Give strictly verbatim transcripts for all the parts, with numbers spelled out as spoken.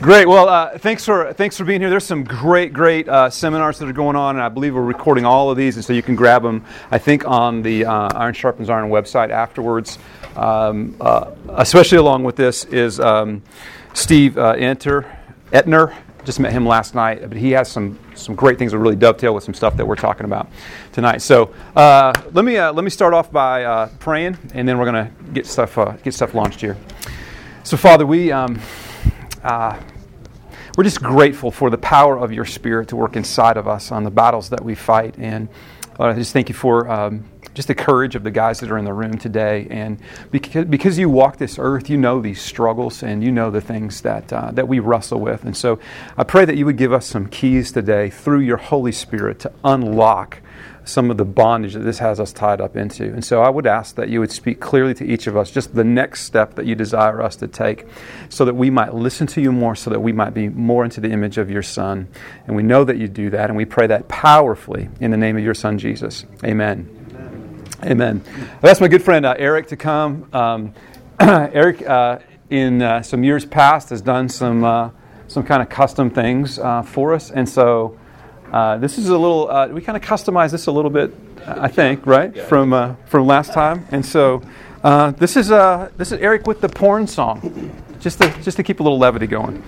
Great. Well, uh, thanks for thanks for being here. There's some great, great uh, seminars that are going on, and I believe we're recording all of these, and so you can grab them, I think, on the uh, Iron Sharpens Iron website afterwards. Um, uh, especially along with this is um, Steve uh, Enter, Etner. Just met him last night, but he has some some great things that really dovetail with some stuff that we're talking about tonight. So uh, let me uh, let me start off by uh, praying, and then we're going to get stuff uh, get stuff launched here. So, Father, we. Um, uh, We're just grateful for the power of your Spirit to work inside of us on the battles that we fight. And Lord, I just thank you for um, just the courage of the guys that are in the room today. And because, because you walk this earth, you know these struggles and you know the things that uh, that we wrestle with. And so I pray that you would give us some keys today through your Holy Spirit to unlock some of the bondage that this has us tied up into. And so I would ask that you would speak clearly to each of us, just the next step that you desire us to take, so that we might listen to you more, so that we might be more into the image of your Son. And we know that you do that, and we pray that powerfully in the name of your Son, Jesus. Amen. Amen. Amen. I've asked my good friend uh, Eric to come. Um, Eric, uh, in uh, some years past, has done some uh, some kind of custom things uh, for us, and so Uh, this is a little, uh, we kind of customized this a little bit, I think, right, from uh, from last time. And so uh, this is uh, this is Eric with the porn song, just to just to keep a little levity going.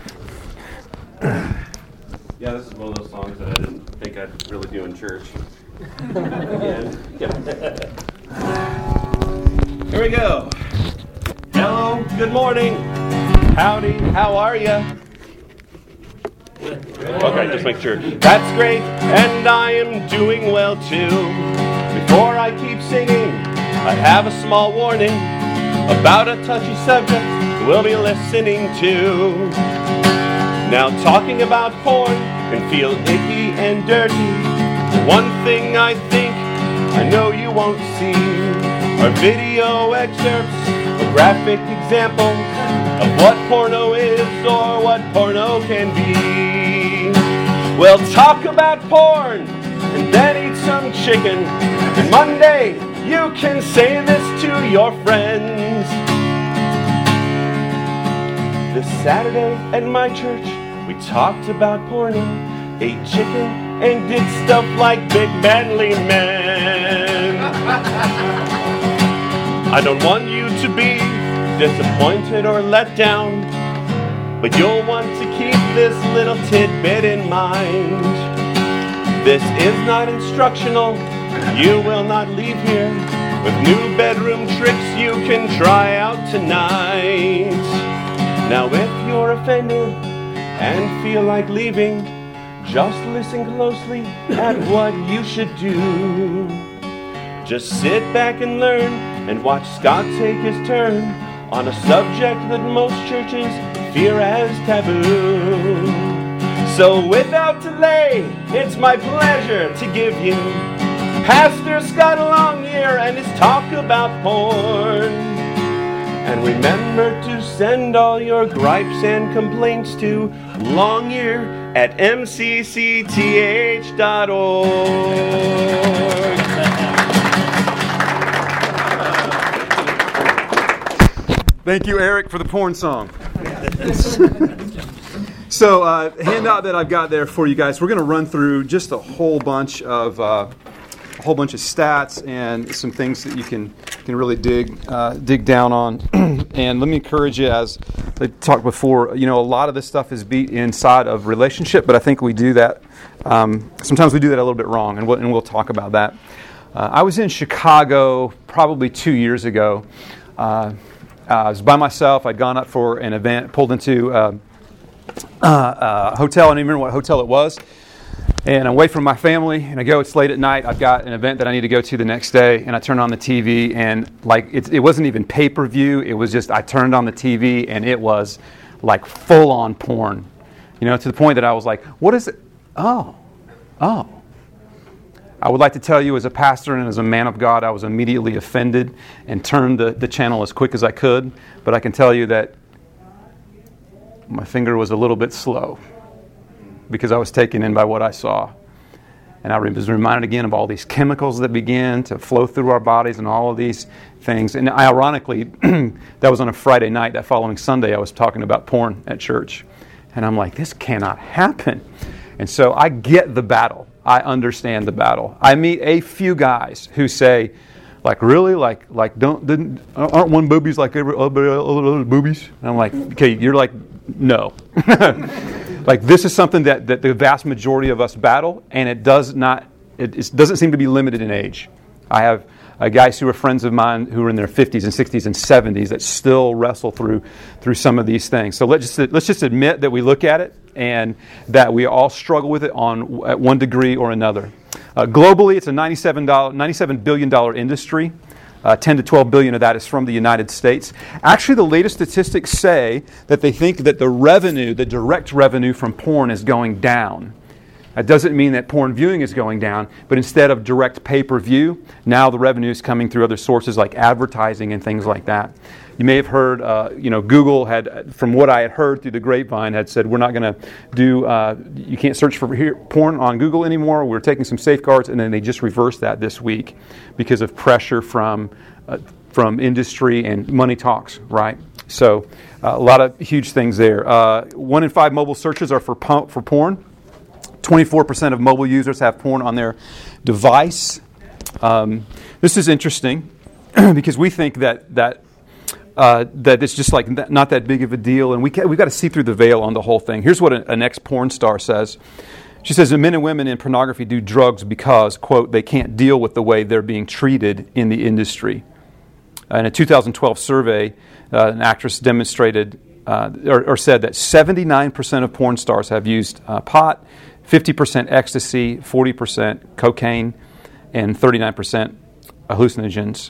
Yeah, this is one of those songs that I didn't think I'd really do in church. And, yeah. Here we go. Hello, good morning. Howdy, how are you? Okay, just make sure. That's great, and I am doing well too. Before I keep singing, I have a small warning about a touchy subject we'll be listening to. Now, talking about porn can feel icky and dirty. One thing I think I know you won't see are video excerpts or graphic examples of what porno is or what porno can be. Well, talk about porn and then eat some chicken. And Monday, you can say this to your friends. This Saturday at my church, we talked about porno, ate chicken, and did stuff like big manly men. I don't want you to be disappointed or let down, but you'll want to keep this little tidbit in mind. This is not instructional. You will not leave here with new bedroom tricks you can try out tonight. Now, if you're offended and feel like leaving, just listen closely at what you should do. Just sit back and learn and watch Scott take his turn on a subject that most churches fear as taboo. So without delay, it's my pleasure to give you Pastor Scott Longyear and his talk about porn. And remember to send all your gripes and complaints to Longyear at m c c t h dot org. Thank you, Eric, for the porn song. So, uh, handout that I've got there for you guys. We're going to run through just a whole bunch of uh, a whole bunch of stats and some things that you can can really dig uh, dig down on. And let me encourage you, as I talked before, you know, a lot of this stuff is beat inside of relationship, but I think we do that. Um, sometimes we do that a little bit wrong, and we'll, and we'll talk about that. Uh, I was in Chicago probably two years ago. Uh, Uh, I was by myself. I'd gone up for an event, pulled into uh, uh, a hotel. I don't even remember what hotel it was. And I'm away from my family, and I go, it's late at night. I've got an event that I need to go to the next day, and I turn on the T V, and like it, it wasn't even pay-per-view. It was just, I turned on the T V, and it was like full-on porn. You know, to the point that I was like, what is it? Oh, oh. I would like to tell you, as a pastor and as a man of God, I was immediately offended and turned the, the channel as quick as I could. But I can tell you that my finger was a little bit slow because I was taken in by what I saw. And I was reminded again of all these chemicals that begin to flow through our bodies and all of these things. And ironically, that was on a Friday night. That following Sunday, I was talking about porn at church. And I'm like, this cannot happen. And so I get the battle. I understand the battle. I meet a few guys who say, like, really? Like, like don't, didn't, aren't one boobies like every other, other boobies? And I'm like, okay, you're like, no. Like, this is something that, that the vast majority of us battle, and it does not, it, it doesn't seem to be limited in age. I have uh, guys who are friends of mine who are in their fifties and sixties and seventies that still wrestle through through some of these things. So let's just let's just admit that we look at it and that we all struggle with it on at one degree or another. Uh, globally, it's a ninety-seven billion dollars industry. Uh, ten to twelve billion of that is from the United States. Actually, the latest statistics say that they think that the revenue, the direct revenue from porn is going down. That doesn't mean that porn viewing is going down, but instead of direct pay-per-view, now the revenue is coming through other sources like advertising and things like that. You may have heard, uh, you know, Google had, from what I had heard through the grapevine, had said, we're not going to do, uh, you can't search for here, porn on Google anymore. We're taking some safeguards, and then they just reversed that this week because of pressure from uh, from industry and money talks, right? So uh, a lot of huge things there. Uh, one in five mobile searches are for po- for porn. twenty-four percent of mobile users have porn on their device. Um, this is interesting because we think that that uh, that it's just like th- not that big of a deal, and we ca- we've got to see through the veil on the whole thing. Here's what a, an ex-porn star says. She says that men and women in pornography do drugs because, quote, they can't deal with the way they're being treated in the industry. Uh, in a two thousand twelve survey, uh, an actress demonstrated uh, or, or said that seventy-nine percent of porn stars have used uh, pot, fifty percent ecstasy, forty percent cocaine, and thirty-nine percent hallucinogens.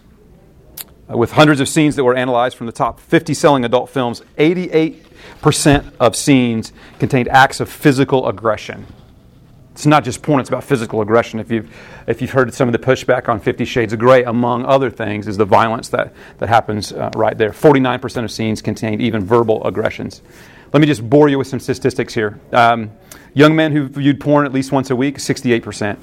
Uh, with hundreds of scenes that were analyzed from the top fifty selling adult films, eighty-eight percent of scenes contained acts of physical aggression. It's not just porn, it's about physical aggression. If you've, if you've heard some of the pushback on Fifty Shades of Grey, among other things, is the violence that, that happens uh, right there. forty-nine percent of scenes contained even verbal aggressions. Let me just bore you with some statistics here. Um, young men who viewed porn at least once a week, sixty-eight percent.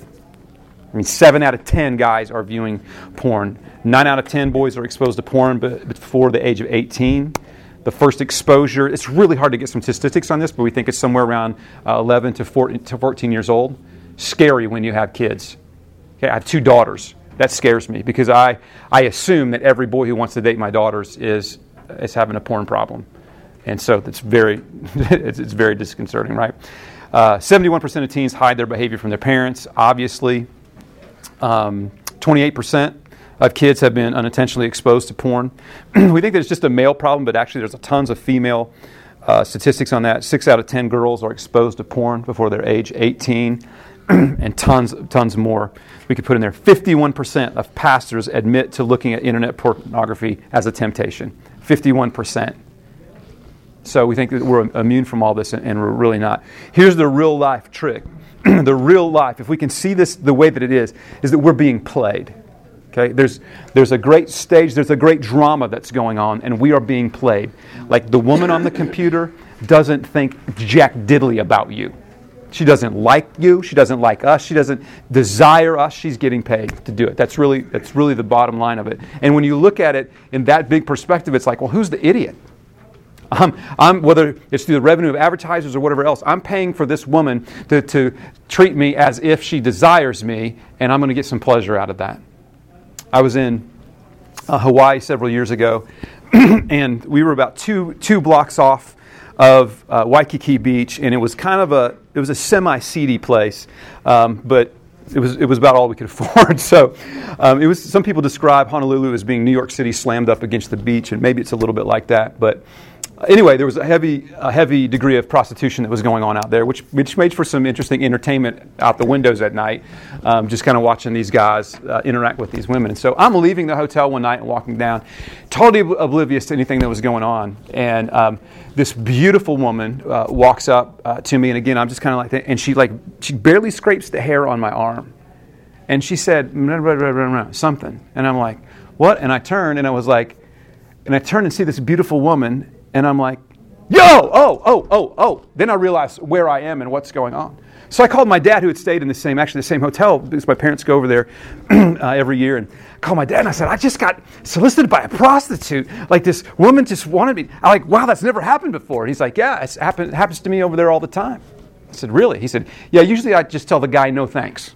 I mean, seven out of ten guys are viewing porn. nine out of ten boys are exposed to porn before the age of eighteen. The first exposure, it's really hard to get some statistics on this, but we think it's somewhere around uh, eleven to fourteen years old. Scary when you have kids. Okay, I have two daughters. That scares me because I, I assume that every boy who wants to date my daughters is is having a porn problem. And so it's very, it's, it's very disconcerting, right? Uh, seventy-one percent of teens hide their behavior from their parents, obviously. Um, twenty-eight percent of kids have been unintentionally exposed to porn. We think that it's just a male problem, but actually there's a tons of female uh, statistics on that. Six out of ten girls are exposed to porn before their age eighteen, and tons, tons more. We could put in there fifty-one percent of pastors admit to looking at internet pornography as a temptation. fifty-one percent. So we think that we're immune from all this, and we're really not. Here's the real life trick. The real life, if we can see this the way that it is, is that we're being played. Okay, there's there's a great stage, there's a great drama that's going on, and we are being played. Like the woman on the computer doesn't think jack diddly about you. She doesn't like you, she doesn't like us, she doesn't desire us, she's getting paid to do it. That's really that's really the bottom line of it. And when you look at it in that big perspective, it's like, well, who's the idiot? I'm, I'm, whether it's through the revenue of advertisers or whatever else, I'm paying for this woman to, to treat me as if she desires me, and I'm going to get some pleasure out of that. I was in uh, Hawaii several years ago, and we were about two two blocks off of uh, Waikiki Beach, and it was kind of a it was a semi-seedy place, um, but it was it was about all we could afford. So um, it was. Some people describe Honolulu as being New York City slammed up against the beach, and maybe it's a little bit like that, but. Anyway, there was a heavy, a heavy degree of prostitution that was going on out there, which which made for some interesting entertainment out the windows at night, um, just kind of watching these guys uh, interact with these women. And so I'm leaving the hotel one night and walking down, totally oblivious to anything that was going on. And um, this beautiful woman uh, walks up uh, to me, and again, I'm just kind of like that, and she like she barely scrapes the hair on my arm, and she said blah, blah, blah, blah, blah, something, and I'm like, what? And I turned, and I was like, and I turned and see this beautiful woman. And I'm like, yo, oh, oh, oh, oh. Then I realized where I am and what's going on. So I called my dad, who had stayed in the same, actually the same hotel, because my parents go over there uh, every year. And I called my dad and I said, I just got solicited by a prostitute. Like this woman just wanted me. I'm like, wow, that's never happened before. And he's like, yeah, it's happen- it happens to me over there all the time. I said, really? He said, yeah, usually I just tell the guy no thanks.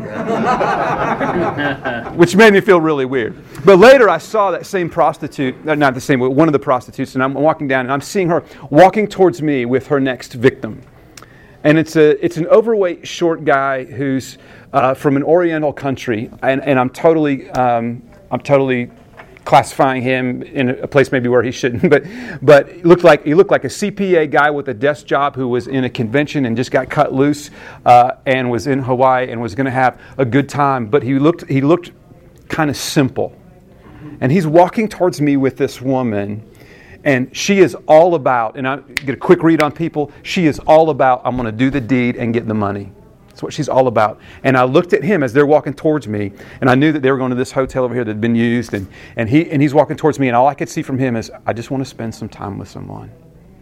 Which made me feel really weird. But later I saw that same prostitute, not the same, but one of the prostitutes, and I'm walking down and I'm seeing her walking towards me with her next victim. And it's a it's an overweight, short guy who's uh, from an Oriental country, and, and I'm totally um, I'm totally classifying him in a place maybe where he shouldn't, but but he looked like he looked like a C P A guy with a desk job who was in a convention and just got cut loose uh, and was in Hawaii and was going to have a good time. But he looked he looked kind of simple, and he's walking towards me with this woman. And she is all about, and I get a quick read on people, she is all about, I'm going to do the deed and get the money. That's what she's all about. And I looked at him as they're walking towards me, and I knew that they were going to this hotel over here that had been used, and, and, he, and he's walking towards me, and all I could see from him is, I just want to spend some time with someone.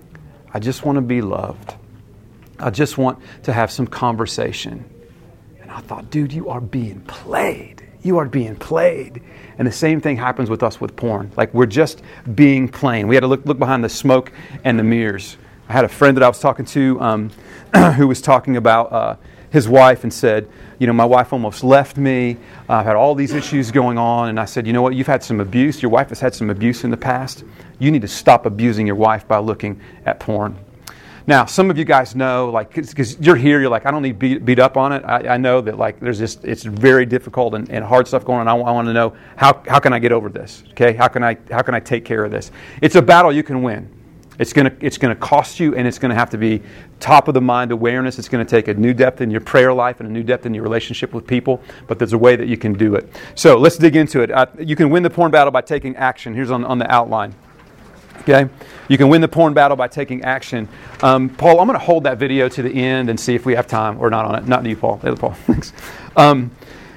I just want to be loved. I just want to have some conversation. And I thought, dude, you are being played. You are being played. And the same thing happens with us with porn. Like, we're just being plain. We had to look look behind the smoke and the mirrors. I had a friend that I was talking to um, who was talking about uh, his wife and said, you know, my wife almost left me. Uh, I've had all these issues going on. And I said, you know what? You've had some abuse. Your wife has had some abuse in the past. You need to stop abusing your wife by looking at porn. Now, some of you guys know, like, because you're here, you're like, I don't need beat beat up on it. I, I know that, like, there's just, it's very difficult and, and hard stuff going on. I, I want to know, how how can I get over this? Okay, how can I how can I take care of this? It's a battle you can win. It's gonna it's gonna cost you, and it's gonna have to be top of the mind awareness. It's gonna take a new depth in your prayer life and a new depth in your relationship with people. But there's a way that you can do it. So let's dig into it. Uh, you can win the porn battle by taking action. Here's on on the outline. Okay, you can win the porn battle by taking action. Um, Paul, I'm going to hold that video to the end and see if we have time or not on it. Not you, Paul. The other Paul. Thanks. Um,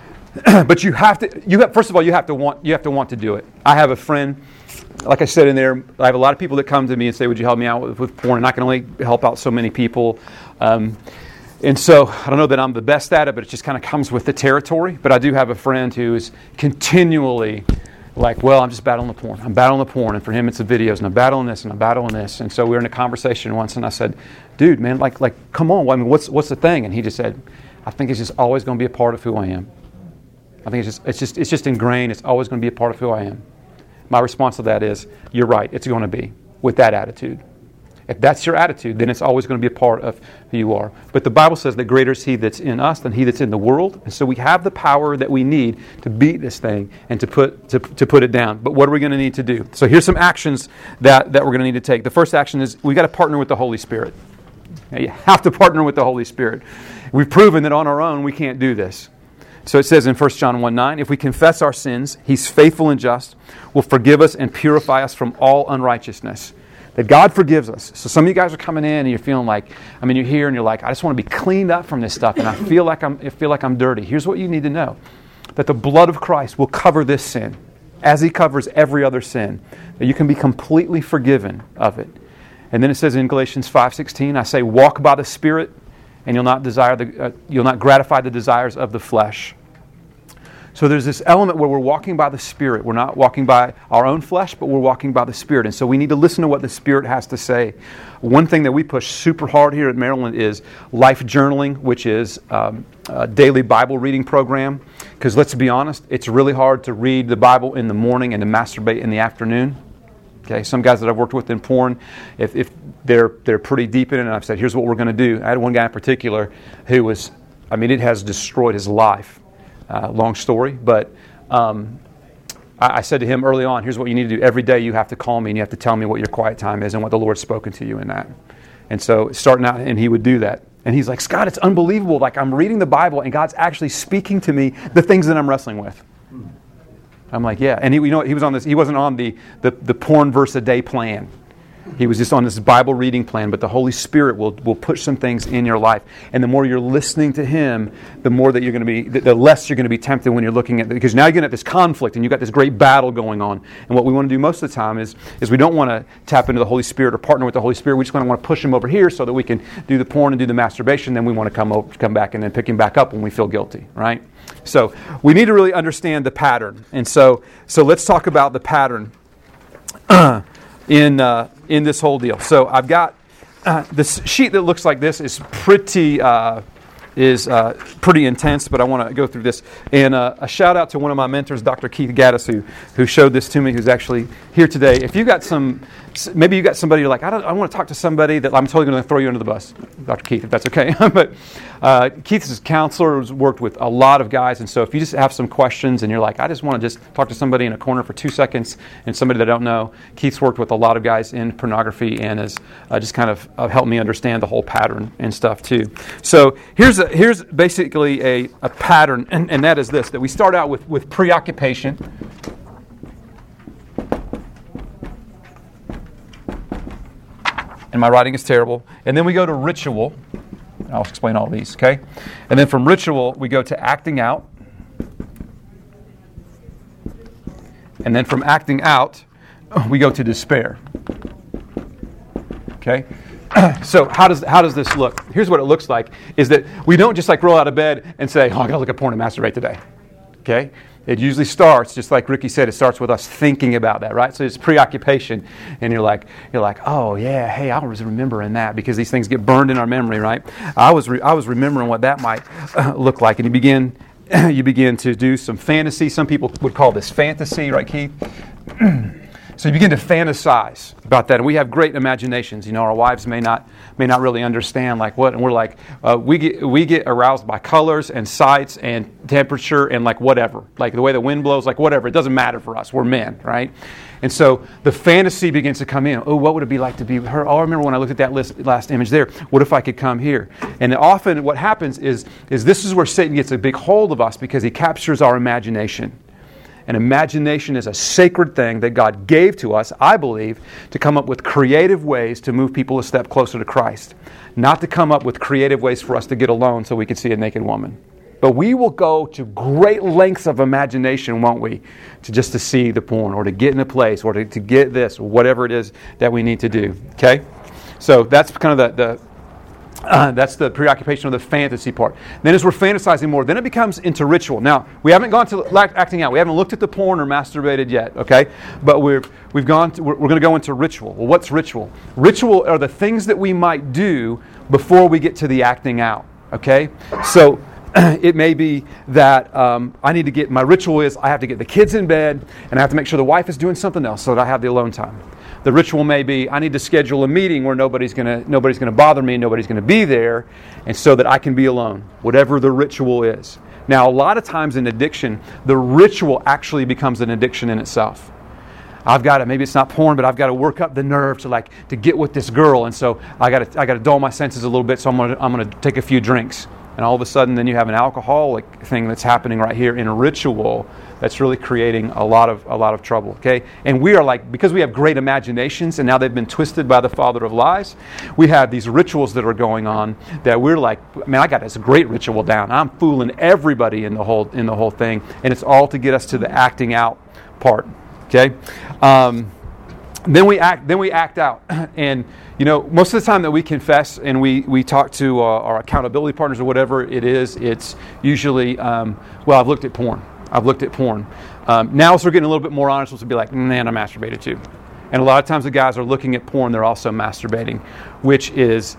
but you have to. You have, first of all, you have to want. You have to want to do it. I have a friend. Like I said in there, I have a lot of people that come to me and say, "Would you help me out with, with porn?" And I can only help out so many people. Um, and so I don't know that I'm the best at it, but it just kind of comes with the territory. But I do have a friend who is continually like, well, I'm just battling the porn. I'm battling the porn. And for him, it's the videos. And I'm battling this and I'm battling this. And so we were in a conversation once and I said, dude, man, like, like, come on. I mean, what's what's the thing? And he just said, I think it's just always going to be a part of who I am. I think it's just, it's just, it's just ingrained. It's always going to be a part of who I am. My response to that is, you're right. It's going to be with that attitude. If that's your attitude, then it's always going to be a part of who you are. But the Bible says that greater is He that's in us than he that's in the world. And so we have the power that we need to beat this thing and to put to, to put it down. But what are we going to need to do? So here's some actions that, that we're going to need to take. The first action is we've got to partner with the Holy Spirit. Now, you have to partner with the Holy Spirit. We've proven that on our own we can't do this. So it says in First John one nine, if we confess our sins, He's faithful and just, will forgive us and purify us from all unrighteousness. That God forgives us. So some of you guys are coming in and you're feeling like, I mean, you're here and you're like, I just want to be cleaned up from this stuff and I feel like I'm, I feel like I'm dirty. Here's what you need to know. That the blood of Christ will cover this sin as He covers every other sin. That you can be completely forgiven of it. And then it says in Galatians five sixteen, I say, walk by the Spirit and you'll not desire the, uh, you'll not gratify the desires of the flesh. So there's this element where we're walking by the Spirit. We're not walking by our own flesh, but we're walking by the Spirit. And so we need to listen to what the Spirit has to say. One thing that we push super hard here at Maryland is life journaling, which is um, a daily Bible reading program. Because let's be honest, it's really hard to read the Bible in the morning and to masturbate in the afternoon. Okay, some guys that I've worked with in porn, if, if they're they're pretty deep in it, and I've said, here's what we're going to do. I had one guy in particular who was, I mean, it has destroyed his life. Uh, long story, but um, I, I said to him early on, here's what you need to do. Every day you have to call me and you have to tell me what your quiet time is and what the Lord's spoken to you in that. And so starting out, and he would do that. And he's like, Scott, it's unbelievable. Like, I'm reading the Bible and God's actually speaking to me the things that I'm wrestling with. I'm like, yeah. And he, you know, he was on this. He wasn't on the, the, the porn verse a day plan. He was just on this Bible reading plan, but the Holy Spirit will, will push some things in your life. And the more you're listening to Him, the more that you're going to be, the, the less you're going to be tempted when you're looking at, because now you're going to have this conflict and you've got this great battle going on. And what we want to do most of the time is, is we don't want to tap into the Holy Spirit or partner with the Holy Spirit. We just want to want to push Him over here so that we can do the porn and do the masturbation. Then we want to come over, come back and then pick Him back up when we feel guilty, right? So we need to really understand the pattern. And so, so let's talk about the pattern in uh, in this whole deal. So I've got uh, this sheet that looks like this is pretty uh, is uh, pretty intense, but I want to go through this. And uh, a shout out to one of my mentors, Doctor Keith Gaddis, who who showed this to me, who's actually here today. If you got some, maybe you got somebody you're like, I don't, I want to talk to somebody that I'm totally going to throw you under the bus, Doctor Keith, if that's okay. But uh, Keith's counselor has worked with a lot of guys, and so if you just have some questions and you're like, I just want to just talk to somebody in a corner for two seconds and somebody that I don't know, Keith's worked with a lot of guys in pornography and has uh, just kind of uh, helped me understand the whole pattern and stuff too. So here's a, here's basically a, a pattern, and, and that is this, that we start out with, with preoccupation. And my writing is terrible. And then we go to ritual. I'll explain all these, okay? And then from ritual, we go to acting out. And then from acting out, we go to despair. Okay? So how does how does this look? Here's what it looks like, is that we don't just like roll out of bed and say, oh, I got to look at porn and masturbate today. Okay? It usually starts, just like Ricky said, it starts with us thinking about that, right? So it's preoccupation, and you're like, you're like, oh yeah, hey, I was remembering that, because these things get burned in our memory, right? I was re- I was remembering what that might uh, look like, and you begin you begin to do some fantasy. Some people would call this fantasy, right, Keith? So you begin to fantasize about that, and we have great imaginations. You know, our wives may not may not really understand like what, and we're like, uh, we get we get aroused by colors and sights and temperature and like whatever, like the way the wind blows, like whatever. It doesn't matter for us. We're men, right? And so the fantasy begins to come in. Oh, what would it be like to be with her? Oh, I remember when I looked at that list, last image there. What if I could come here? And often what happens is is this is where Satan gets a big hold of us, because he captures our imagination. And imagination is a sacred thing that God gave to us, I believe, to come up with creative ways to move people a step closer to Christ. Not to come up with creative ways for us to get alone so we can see a naked woman. But we will go to great lengths of imagination, won't we, to just to see the porn, or to get in a place, or to, to get this, or whatever it is that we need to do. Okay? So that's kind of the... the Uh, that's the preoccupation of the fantasy part. Then as we're fantasizing more, then it becomes into ritual. Now, we haven't gone to acting out. We haven't looked at the porn or masturbated yet, okay? But we're, we've gone to, we're, we're going to go into ritual. Well, what's ritual? Ritual are the things that we might do before we get to the acting out, okay? So it may be that um, I need to get, my ritual is I have to get the kids in bed, and I have to make sure the wife is doing something else so that I have the alone time. The ritual may be I need to schedule a meeting where nobody's gonna nobody's gonna bother me, nobody's gonna be there, and so that I can be alone. Whatever the ritual is. Now, a lot of times in addiction, the ritual actually becomes an addiction in itself. I've got to, maybe it's not porn, but I've got to work up the nerve to like to get with this girl, and so I got to I got to dull my senses a little bit. So I'm gonna I'm gonna take a few drinks, and all of a sudden, then you have an alcoholic thing that's happening right here in a ritual. That's really creating a lot of a lot of trouble, okay? And we are like, because we have great imaginations and now they've been twisted by the father of lies, we have these rituals that are going on that we're like, man, I got this great ritual down. I'm fooling everybody in the whole in the whole thing, and it's all to get us to the acting out part, okay? Um, then we act then we act out, and you know, most of the time that we confess and we we talk to uh, our accountability partners or whatever it is, it's usually, um, well, I've looked at porn. I've looked at porn. Um, now as we're getting a little bit more honest, we'll be like, man, I masturbated too. And a lot of times the guys are looking at porn, they're also masturbating, which is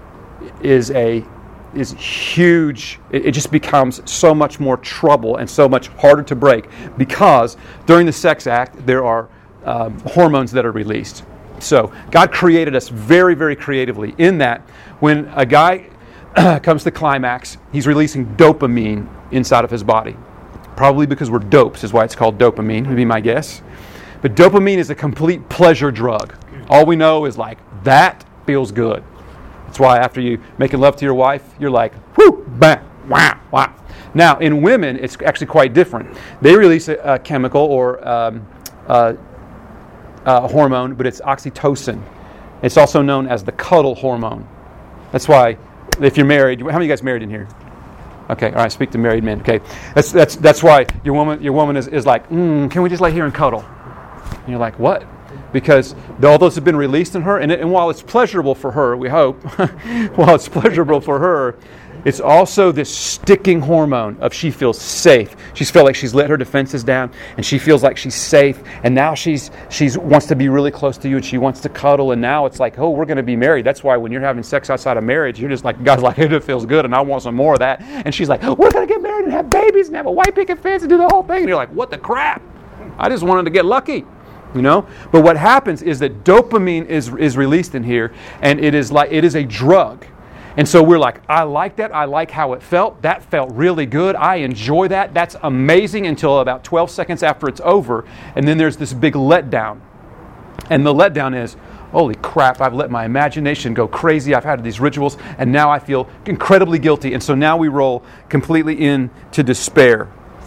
is a is huge. It, it just becomes so much more trouble and so much harder to break, because during the sex act there are um, hormones that are released. So God created us very, very creatively in that when a guy comes to climax, he's releasing dopamine inside of his body. Probably because we're dopes is why it's called dopamine, would be my guess. But dopamine is a complete pleasure drug. All we know is like, that feels good. That's why after you making love to your wife, you're like, whoo, bang, wow, wow. Now, in women, it's actually quite different. They release a, a chemical or um, uh, a hormone, but it's oxytocin. It's also known as the cuddle hormone. That's why, if you're married, how many of you guys married in here? Okay, all right, speak to married men. Okay, that's that's that's why your woman your woman is, is like, mm, can we just lay here and cuddle? And you're like, what? Because all those have been released in her, and, it, and while it's pleasurable for her, we hope, while it's pleasurable for her, it's also this sticking hormone of she feels safe. She's felt like she's let her defenses down, and she feels like she's safe, and now she's she's wants to be really close to you, and she wants to cuddle, and now it's like, oh, we're going to be married. That's why when you're having sex outside of marriage, you're just like, God's like, it feels good, and I want some more of that. And she's like, oh, we're going to get married and have babies and have a white picket fence and do the whole thing. And you're like, what the crap? I just wanted to get lucky. You know, but what happens is that dopamine is is released in here, and it is like it is a drug. And so we're like, I like that. I like how it felt. That felt really good. I enjoy that. That's amazing until about twelve seconds after it's over. And then there's this big letdown. And the letdown is, holy crap, I've let my imagination go crazy. I've had these rituals, and now I feel incredibly guilty. And so now we roll completely into despair.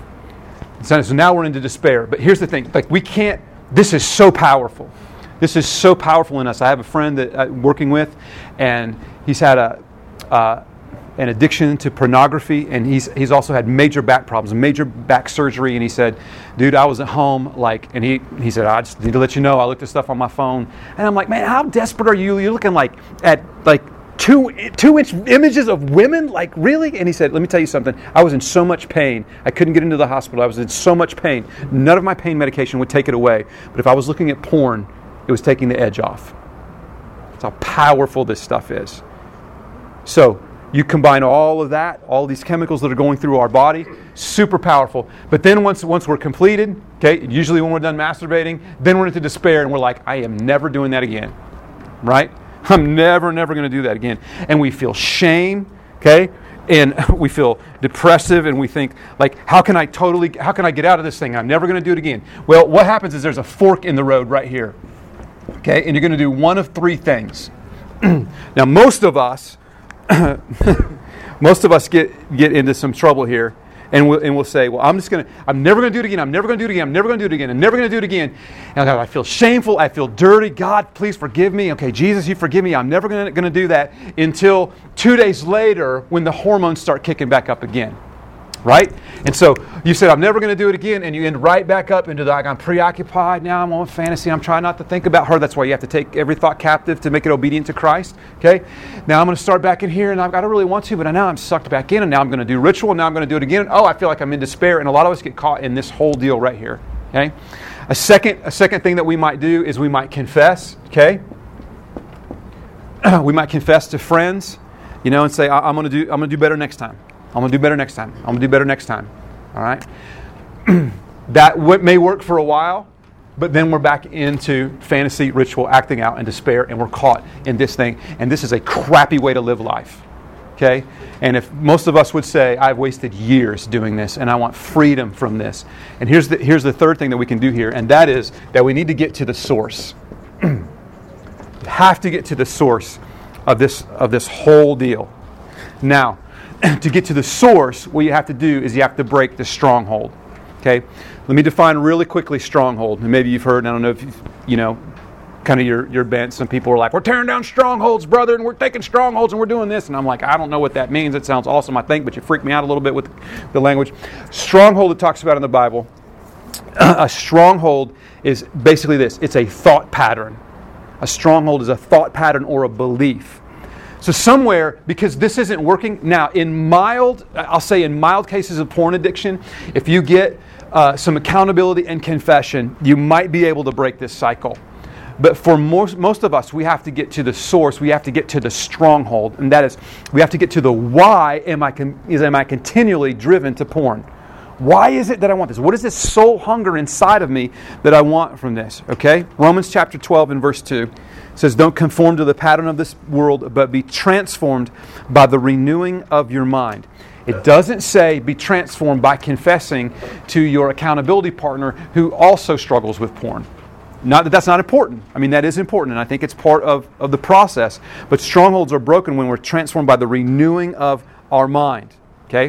So now we're into despair. But here's the thing. Like, we can't, this is so powerful. This is so powerful in us. I have a friend that I'm working with, and he's had a Uh, an addiction to pornography, and he's he's also had major back problems, major back surgery. And he said, dude, I was at home, like, and he he said, I just need to let you know, I looked at stuff on my phone. And I'm like, man, how desperate are you? You're looking like at like two two inch images of women, like, really? And he said, let me tell you something, I was in so much pain, I couldn't get into the hospital, I was in so much pain, none of my pain medication would take it away, but if I was looking at porn, it was taking the edge off. That's how powerful this stuff is. So you combine all of that, all these chemicals that are going through our body, super powerful. But then once once we're completed, okay, usually when we're done masturbating, then we're into despair, and we're like, I am never doing that again, right? I'm never, never going to do that again. And we feel shame, okay, and we feel depressive, and we think, like, how can I totally, how can I get out of this thing? I'm never going to do it again. Well, what happens is there's a fork in the road right here, okay, and you're going to do one of three things. Now, most of us, most of us get, get into some trouble here, and we'll, and we'll say, well, I'm just going to, I'm never going to do it again, I'm never going to do it again, I'm never going to do it again, I'm never going to do it again. And I feel shameful, I feel dirty, God, please forgive me. Okay, Jesus, you forgive me, I'm never going to do that until two days later when the hormones start kicking back up again. Right? And so you said, I'm never going to do it again, and you end right back up into the, like, I'm preoccupied, now I'm on fantasy, I'm trying not to think about her. That's why you have to take every thought captive to make it obedient to Christ. Okay? Now I'm going to start back in here, and I've, I don't really want to, but now I'm sucked back in, and now I'm going to do ritual, and now I'm going to do it again. Oh, I feel like I'm in despair, and a lot of us get caught in this whole deal right here. Okay? A second, a second thing that we might do is we might confess. Okay? We might confess to friends, you know, and say, I, I'm going to do, I'm going to do better next time. I'm going to do better next time. I'm going to do better next time. All right? That w- may work for a while, but then we're back into fantasy, ritual, acting out, and despair, and we're caught in this thing. And this is a crappy way to live life. Okay? And if most of us would say, I've wasted years doing this, and I want freedom from this. And here's the, here's the third thing that we can do here, and that is that we need to get to the source. We have to get to the source of this, of this whole deal. Now, to get to the source, what you have to do is you have to break the stronghold. Okay? Let me define really quickly stronghold. And maybe you've heard, I don't know if you've, you know, kind of your, your bent. Some people are like, we're tearing down strongholds, brother, and we're taking strongholds, and we're doing this. And I'm like, I don't know what that means. It sounds awesome, I think, but you freak me out a little bit with the language. Stronghold, it talks about in the Bible. A stronghold is basically this. It's a thought pattern. A stronghold is a thought pattern or a belief. So somewhere, because this isn't working, now in mild, I'll say in mild cases of porn addiction, if you get uh, some accountability and confession, you might be able to break this cycle. But for most, most of us, we have to get to the source, we have to get to the stronghold, and that is, we have to get to the why am I, con- is, am I continually driven to porn? Why is it that I want this? What is this soul hunger inside of me that I want from this? Okay? Romans chapter twelve and verse two. It says, don't conform to the pattern of this world, but be transformed by the renewing of your mind. It doesn't say be transformed by confessing to your accountability partner who also struggles with porn. Not that that's not important. I mean, that is important, and I think it's part of, of the process. But strongholds are broken when we're transformed by the renewing of our mind. Okay?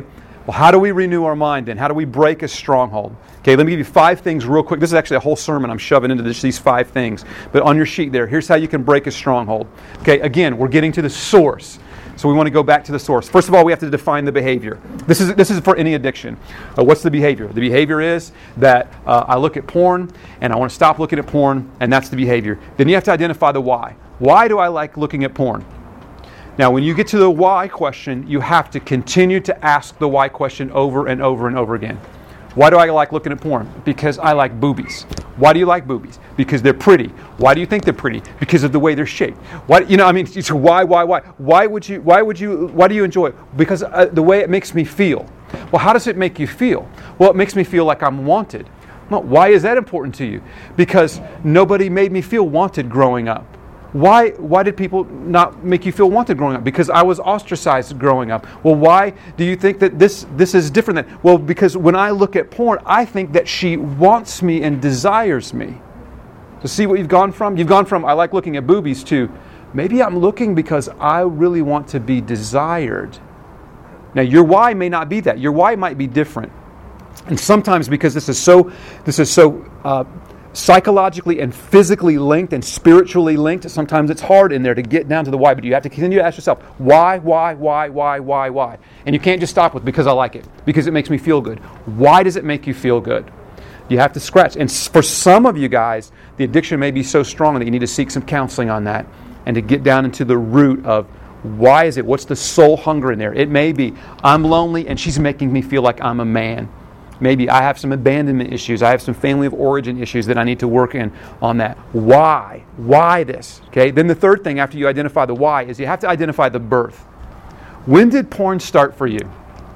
Well, how do we renew our mind then? How do we break a stronghold? Okay, let me give you five things real quick. This is actually a whole sermon I'm shoving into this, these five things. But on your sheet there, here's how you can break a stronghold. Okay, again, we're getting to the source. So we want to go back to the source. First of all, we have to define the behavior. This is this is for any addiction. Uh, what's the behavior? The behavior is that uh, I look at porn and I want to stop looking at porn, and that's the behavior. Then you have to identify the why. Why do I like looking at porn? Now, when you get to the why question, you have to continue to ask the why question over and over and over again. Why do I like looking at porn? Because I like boobies. Why do you like boobies? Because they're pretty. Why do you think they're pretty? Because of the way they're shaped. Why, you know, I mean, so why, why, why? Why would you, why would you, why do you enjoy it? Because uh, the way it makes me feel. Well, how does it make you feel? Well, it makes me feel like I'm wanted. Well, why is that important to you? Because nobody made me feel wanted growing up. Why why did people not make you feel wanted growing up? Because I was ostracized growing up. Well, why do you think that this this is different than? Well, because when I look at porn, I think that she wants me and desires me. To see what you've gone from? You've gone from I like looking at boobies to maybe I'm looking because I really want to be desired. Now, your why may not be that. Your why might be different. And sometimes because this is so this is so uh, psychologically and physically linked and spiritually linked, sometimes it's hard in there to get down to the why, but you have to continue to ask yourself, why, why, why, why, why, why? And you can't just stop with because I like it, because it makes me feel good. Why does it make you feel good? You have to scratch. And for some of you guys, the addiction may be so strong that you need to seek some counseling on that and to get down into the root of why is it? What's the soul hunger in there? It may be, I'm lonely and she's making me feel like I'm a man. Maybe I have some abandonment issues. I have some family of origin issues that I need to work in on that. Why? Why this? Okay. Then the third thing after you identify the why is you have to identify the birth. When did porn start for you?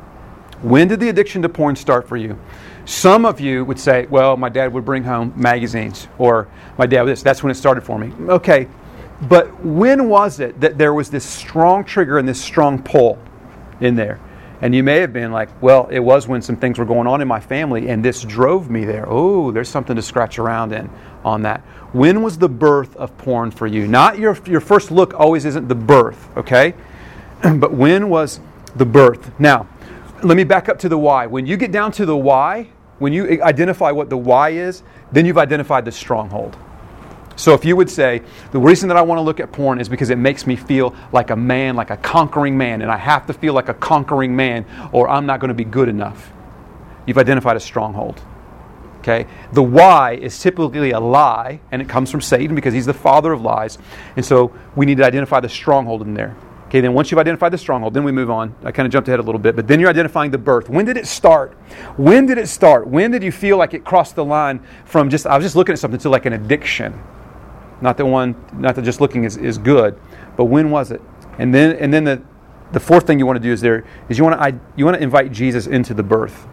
When did the addiction to porn start for you? Some of you would say, well, my dad would bring home magazines, or my dad would this. That's when it started for me. Okay. But when was it that there was this strong trigger and this strong pull in there? And you may have been like, well, it was when some things were going on in my family and this drove me there. Oh, there's something to scratch around in on that. When was the birth of porn for you? Not your your first look always isn't the birth, okay? But when was the birth? Now, let me back up to the why. When you get down to the why, when you identify what the why is, then you've identified the stronghold. So if you would say, the reason that I want to look at porn is because it makes me feel like a man, like a conquering man, and I have to feel like a conquering man or I'm not going to be good enough. You've identified a stronghold. Okay? The why is typically a lie, and it comes from Satan because he's the father of lies. And so we need to identify the stronghold in there. Okay, then once you've identified the stronghold, then we move on. I kind of jumped ahead a little bit, but then you're identifying the birth. When did it start? When did it start? When did you feel like it crossed the line from just, I was just looking at something, to like an addiction? Not the one, not that just looking is, is good, but when was it? And then and then the, the fourth thing you want to do is there is you want to you want to invite Jesus into the birth.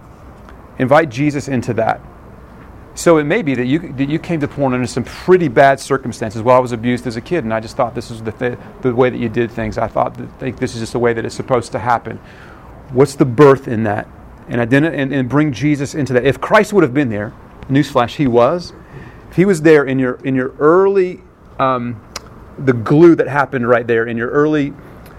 Invite Jesus into that. So it may be that you that you came to porn under some pretty bad circumstances. Well, I was abused as a kid, and I just thought this was the th- the way that you did things. I thought that think this is just the way that it's supposed to happen. What's the birth in that? And identi- and, and bring Jesus into that. If Christ would have been there, newsflash, he was. If he was there in your in your early, um, the glue that happened right there in your early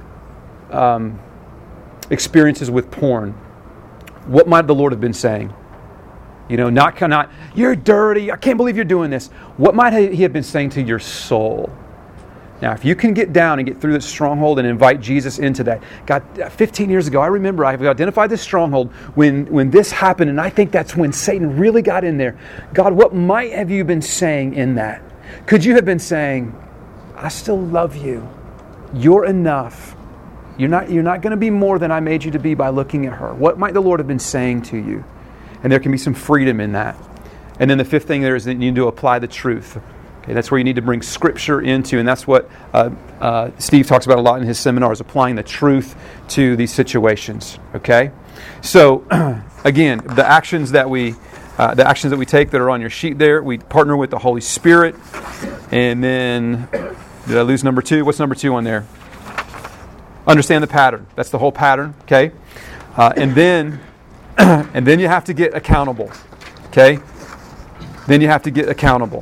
um, experiences with porn, what might the Lord have been saying? You know, not, not, you're dirty, I can't believe you're doing this. What might he have been saying to your soul? Now, if you can get down and get through this stronghold and invite Jesus into that. God, fifteen years ago, I remember I've identified this stronghold when, when this happened, and I think that's when Satan really got in there. God, what might have you been saying in that? Could you have been saying, I still love you. You're enough. You're not, you're not going to be more than I made you to be by looking at her. What might the Lord have been saying to you? And there can be some freedom in that. And then the fifth thing there is that you need to apply the truth. Okay, that's where you need to bring Scripture into, and that's what uh, uh, Steve talks about a lot in his seminars, applying the truth to these situations. Okay, so again, the actions that we uh, the actions that we take that are on your sheet there, we partner with the Holy Spirit, and then did I lose number two? What's number two on there? Understand the pattern. That's the whole pattern. Okay, uh, and then. And then you have to get accountable. Okay? Then you have to get accountable.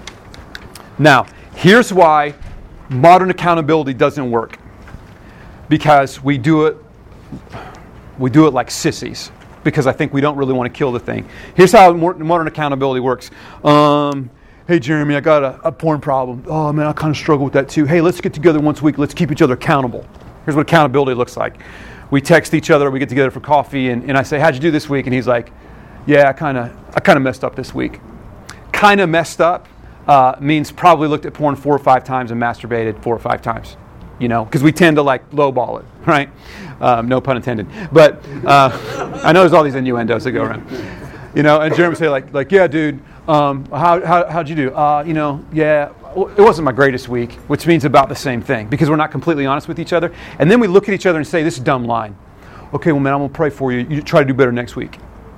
Now, here's why modern accountability doesn't work. Because we do it We do it like sissies because I think we don't really want to kill the thing. Here's how modern accountability works. Um, hey, Jeremy, I got a, a porn problem. Oh, man, I kind of struggle with that too. Hey, let's get together once a week. Let's keep each other accountable. Here's what accountability looks like. We text each other. We get together for coffee, and, and I say, how'd you do this week? And he's like, yeah, I kind of I kind of messed up this week. Kind of messed up uh, means probably looked at porn four or five times and masturbated four or five times. You know, because we tend to like lowball it, right? Um, no pun intended. But uh, I know there's all these innuendos that go around. You know, and Jeremy say like, like, yeah, dude, um, how how how'd you do? Uh, you know, yeah, it wasn't my greatest week, which means about the same thing because we're not completely honest with each other. And then we look at each other and say, this is a dumb line. Okay, well, man, I'm gonna pray for you. You try to do better next week.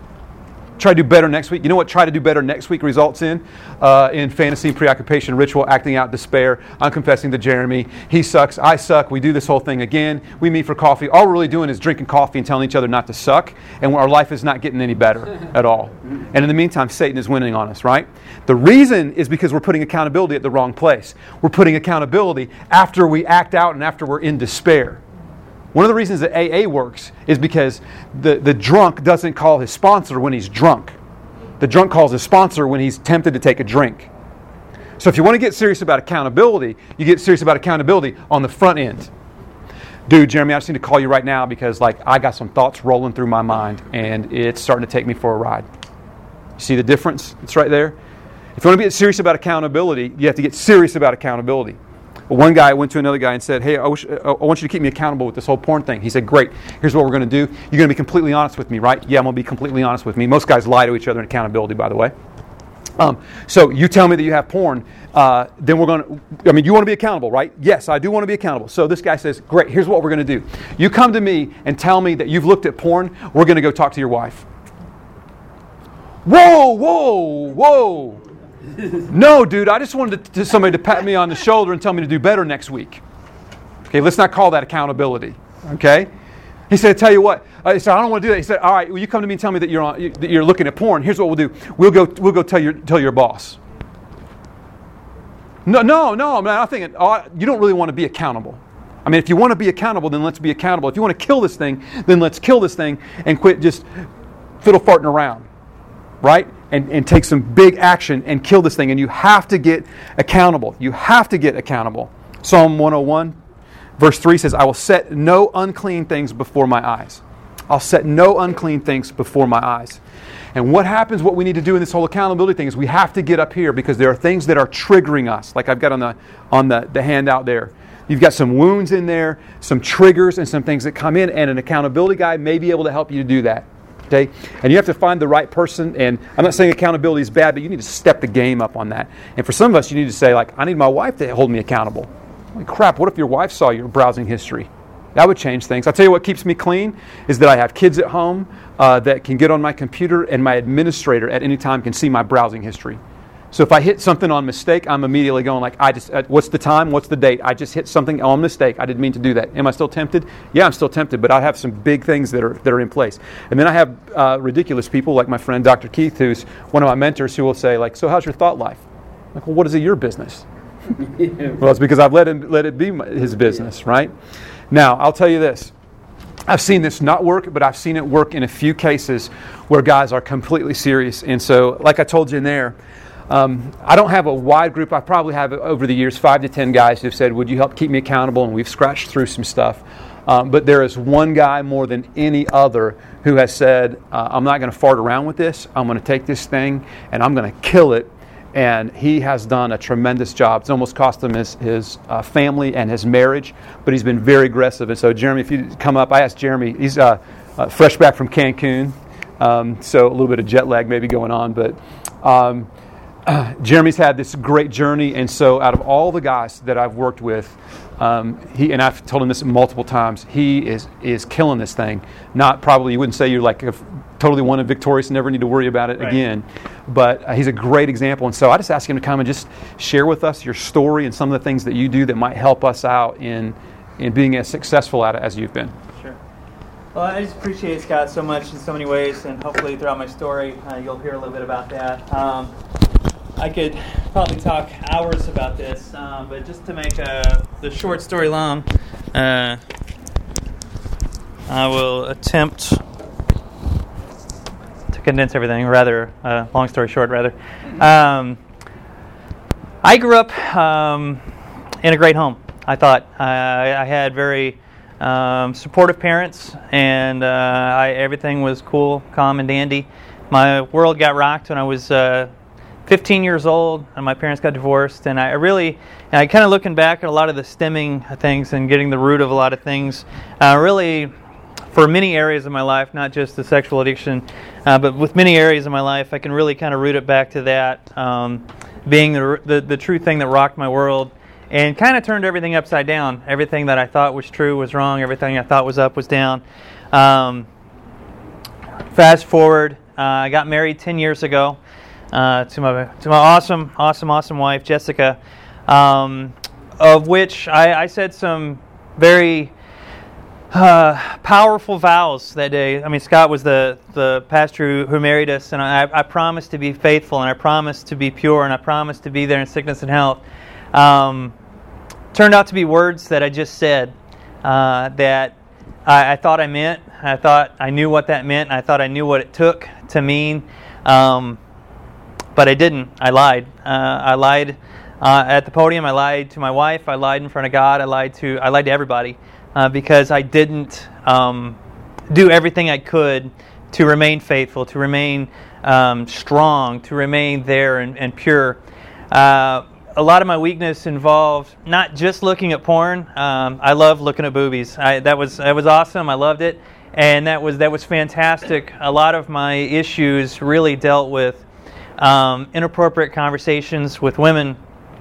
Try to do better next week. You know what try to do better next week results in? Uh, in fantasy, preoccupation, ritual, acting out, despair. I'm confessing to Jeremy. He sucks. I suck. We do this whole thing again. We meet for coffee. All we're really doing is drinking coffee and telling each other not to suck. And our life is not getting any better at all. And in the meantime, Satan is winning on us, right? The reason is because we're putting accountability at the wrong place. We're putting accountability after we act out and after we're in despair. One of the reasons that A A works is because the, the drunk doesn't call his sponsor when he's drunk. The drunk calls his sponsor when he's tempted to take a drink. So if you want to get serious about accountability, you get serious about accountability on the front end. Dude, Jeremy, I just need to call you right now because like I got some thoughts rolling through my mind and it's starting to take me for a ride. See the difference? It's right there. If you want to get serious about accountability, you have to get serious about accountability. One guy went to another guy and said, hey, I, wish, I want you to keep me accountable with this whole porn thing. He said, great. Here's what we're going to do. You're going to be completely honest with me, right? Yeah, I'm going to be completely honest with me. Most guys lie to each other in accountability, by the way. Um, so you tell me that you have porn, uh, then we're going to, I mean, you want to be accountable, right? Yes, I do want to be accountable. So this guy says, great, here's what we're going to do. You come to me and tell me that you've looked at porn. We're going to go talk to your wife. Whoa, whoa, whoa. No, dude, I just wanted to, to somebody to pat me on the shoulder and tell me to do better next week. Okay, let's not call that accountability. Okay? He said, tell you what. I said, I don't want to do that. He said, all right, well, you come to me and tell me that you're on, you, that you're looking at porn. Here's what we'll do. We'll go we'll go tell your tell your boss. No, no, no, man, I'm thinking, oh, you don't really want to be accountable. I mean, if you want to be accountable, then let's be accountable. If you want to kill this thing, then let's kill this thing and quit just fiddle farting around. Right? And, and take some big action and kill this thing. And you have to get accountable. You have to get accountable. Psalm one oh one, verse three says, I will set no unclean things before my eyes. I'll set no unclean things before my eyes. And what happens, what we need to do in this whole accountability thing is we have to get up here because there are things that are triggering us. Like I've got on the on the, the handout there. You've got some wounds in there, some triggers and some things that come in. And an accountability guy may be able to help you to do that. Okay? And you have to find the right person, and I'm not saying accountability is bad, but you need to step the game up on that. And for some of us, you need to say, like, I need my wife to hold me accountable. Like, crap, what if your wife saw your browsing history? That would change things. I'll tell you what keeps me clean is that I have kids at home uh, that can get on my computer, and my administrator at any time can see my browsing history. So if I hit something on mistake, I'm immediately going like, I just, uh, what's the time? What's the date? I just hit something on mistake. I didn't mean to do that. Am I still tempted? Yeah, I'm still tempted, but I have some big things that are that are in place. And then I have uh, ridiculous people like my friend Doctor Keith, who's one of my mentors, who will say like, so how's your thought life? I'm like, well, what is it your business? Well, it's because I've let him let it be my, his business, right? Now, I'll tell you this. I've seen this not work, but I've seen it work in a few cases where guys are completely serious. And so, like I told you in there, Um, I don't have a wide group. I probably have over the years five to ten guys who've said, would you help keep me accountable? And we've scratched through some stuff. Um, but there is one guy more than any other who has said, uh, I'm not going to fart around with this. I'm going to take this thing and I'm going to kill it. And he has done a tremendous job. It's almost cost him his, his uh, family and his marriage, but he's been very aggressive. And so, Jeremy, if you come up, I asked Jeremy, he's uh, uh, fresh back from Cancun, um, so a little bit of jet lag maybe going on, but um, Uh, Jeremy's had this great journey, and so out of all the guys that I've worked with, um, he and I've told him this multiple times, he is is killing this thing. Not probably, you wouldn't say you're like a, totally won and victorious and never need to worry about it right. again, but uh, he's a great example. And so I just ask him to come and just share with us your story and some of the things that you do that might help us out in in being as successful at it as you've been. Sure. Well, I just appreciate Scott so much in so many ways, and hopefully throughout my story uh, you'll hear a little bit about that. Um, I could probably talk hours about this, um, but just to make uh, the short story long, uh, I will attempt to condense everything, rather, uh, long story short, rather. Um, I grew up um, in a great home, I thought. I, I had very um, supportive parents, and uh, I, everything was cool, calm, and dandy. My world got rocked when I was uh, fifteen years old, and my parents got divorced, and I really, and I kind of looking back at a lot of the stemming things and getting the root of a lot of things, uh, really, for many areas of my life, not just the sexual addiction, uh, but with many areas of my life, I can really kind of root it back to that um, being the, the the true thing that rocked my world and kind of turned everything upside down. Everything that I thought was true was wrong. Everything I thought was up was down. Um, fast forward, uh, I got married ten years ago uh, to my to my awesome, awesome, awesome wife, Jessica, um, of which I, I said some very Uh, powerful vows that day. I mean, Scott was the, the pastor who, who married us, and I, I promised to be faithful, and I promised to be pure, and I promised to be there in sickness and health. Um, turned out to be words that I just said uh, that I, I thought I meant. I thought I knew what that meant, and I thought I knew what it took to mean, um, but I didn't. I lied. Uh, I lied uh, at the podium. I lied to my wife. I lied in front of God. I lied to I lied to everybody. Uh, because I didn't um, do everything I could to remain faithful, to remain um, strong, to remain there and, and pure. Uh, a lot of my weakness involved not just looking at porn. Um, I love looking at boobies. I, that was that was awesome. I loved it, and that was that was fantastic. A lot of my issues really dealt with um, inappropriate conversations with women.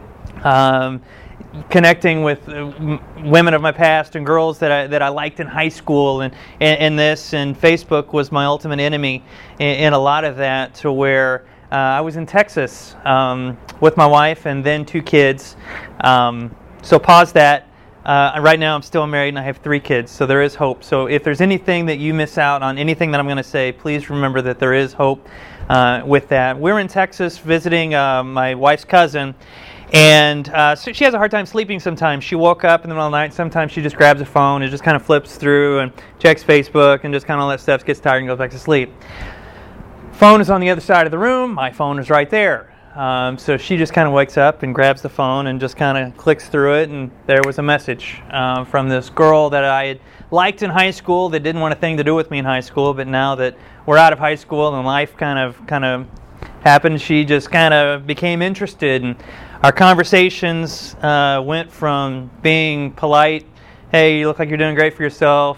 Um, connecting with uh, women of my past and girls that I that I liked in high school, and, and, and this and Facebook was my ultimate enemy in, in a lot of that, to where uh, I was in Texas um, with my wife and then two kids. Um, so pause that. Uh, right now I'm still married and I have three kids, so there is hope. So if there's anything that you miss out on, anything that I'm going to say, please remember that there is hope uh, with that. We're in Texas visiting uh, my wife's cousin. And uh, so she has a hard time sleeping sometimes. She woke up in the middle of the night. Sometimes she just grabs a phone and just kind of flips through and checks Facebook and just kind of all that stuff, gets tired and goes back to sleep. Phone is on the other side of the room. My phone is right there. Um, so she just kind of wakes up and grabs the phone and just kind of clicks through it. And there was a message uh, from this girl that I had liked in high school that didn't want a thing to do with me in high school. But now that we're out of high school and life kind of kind of happened, she just kind of became interested. And our conversations uh, went from being polite, hey, you look like you're doing great for yourself,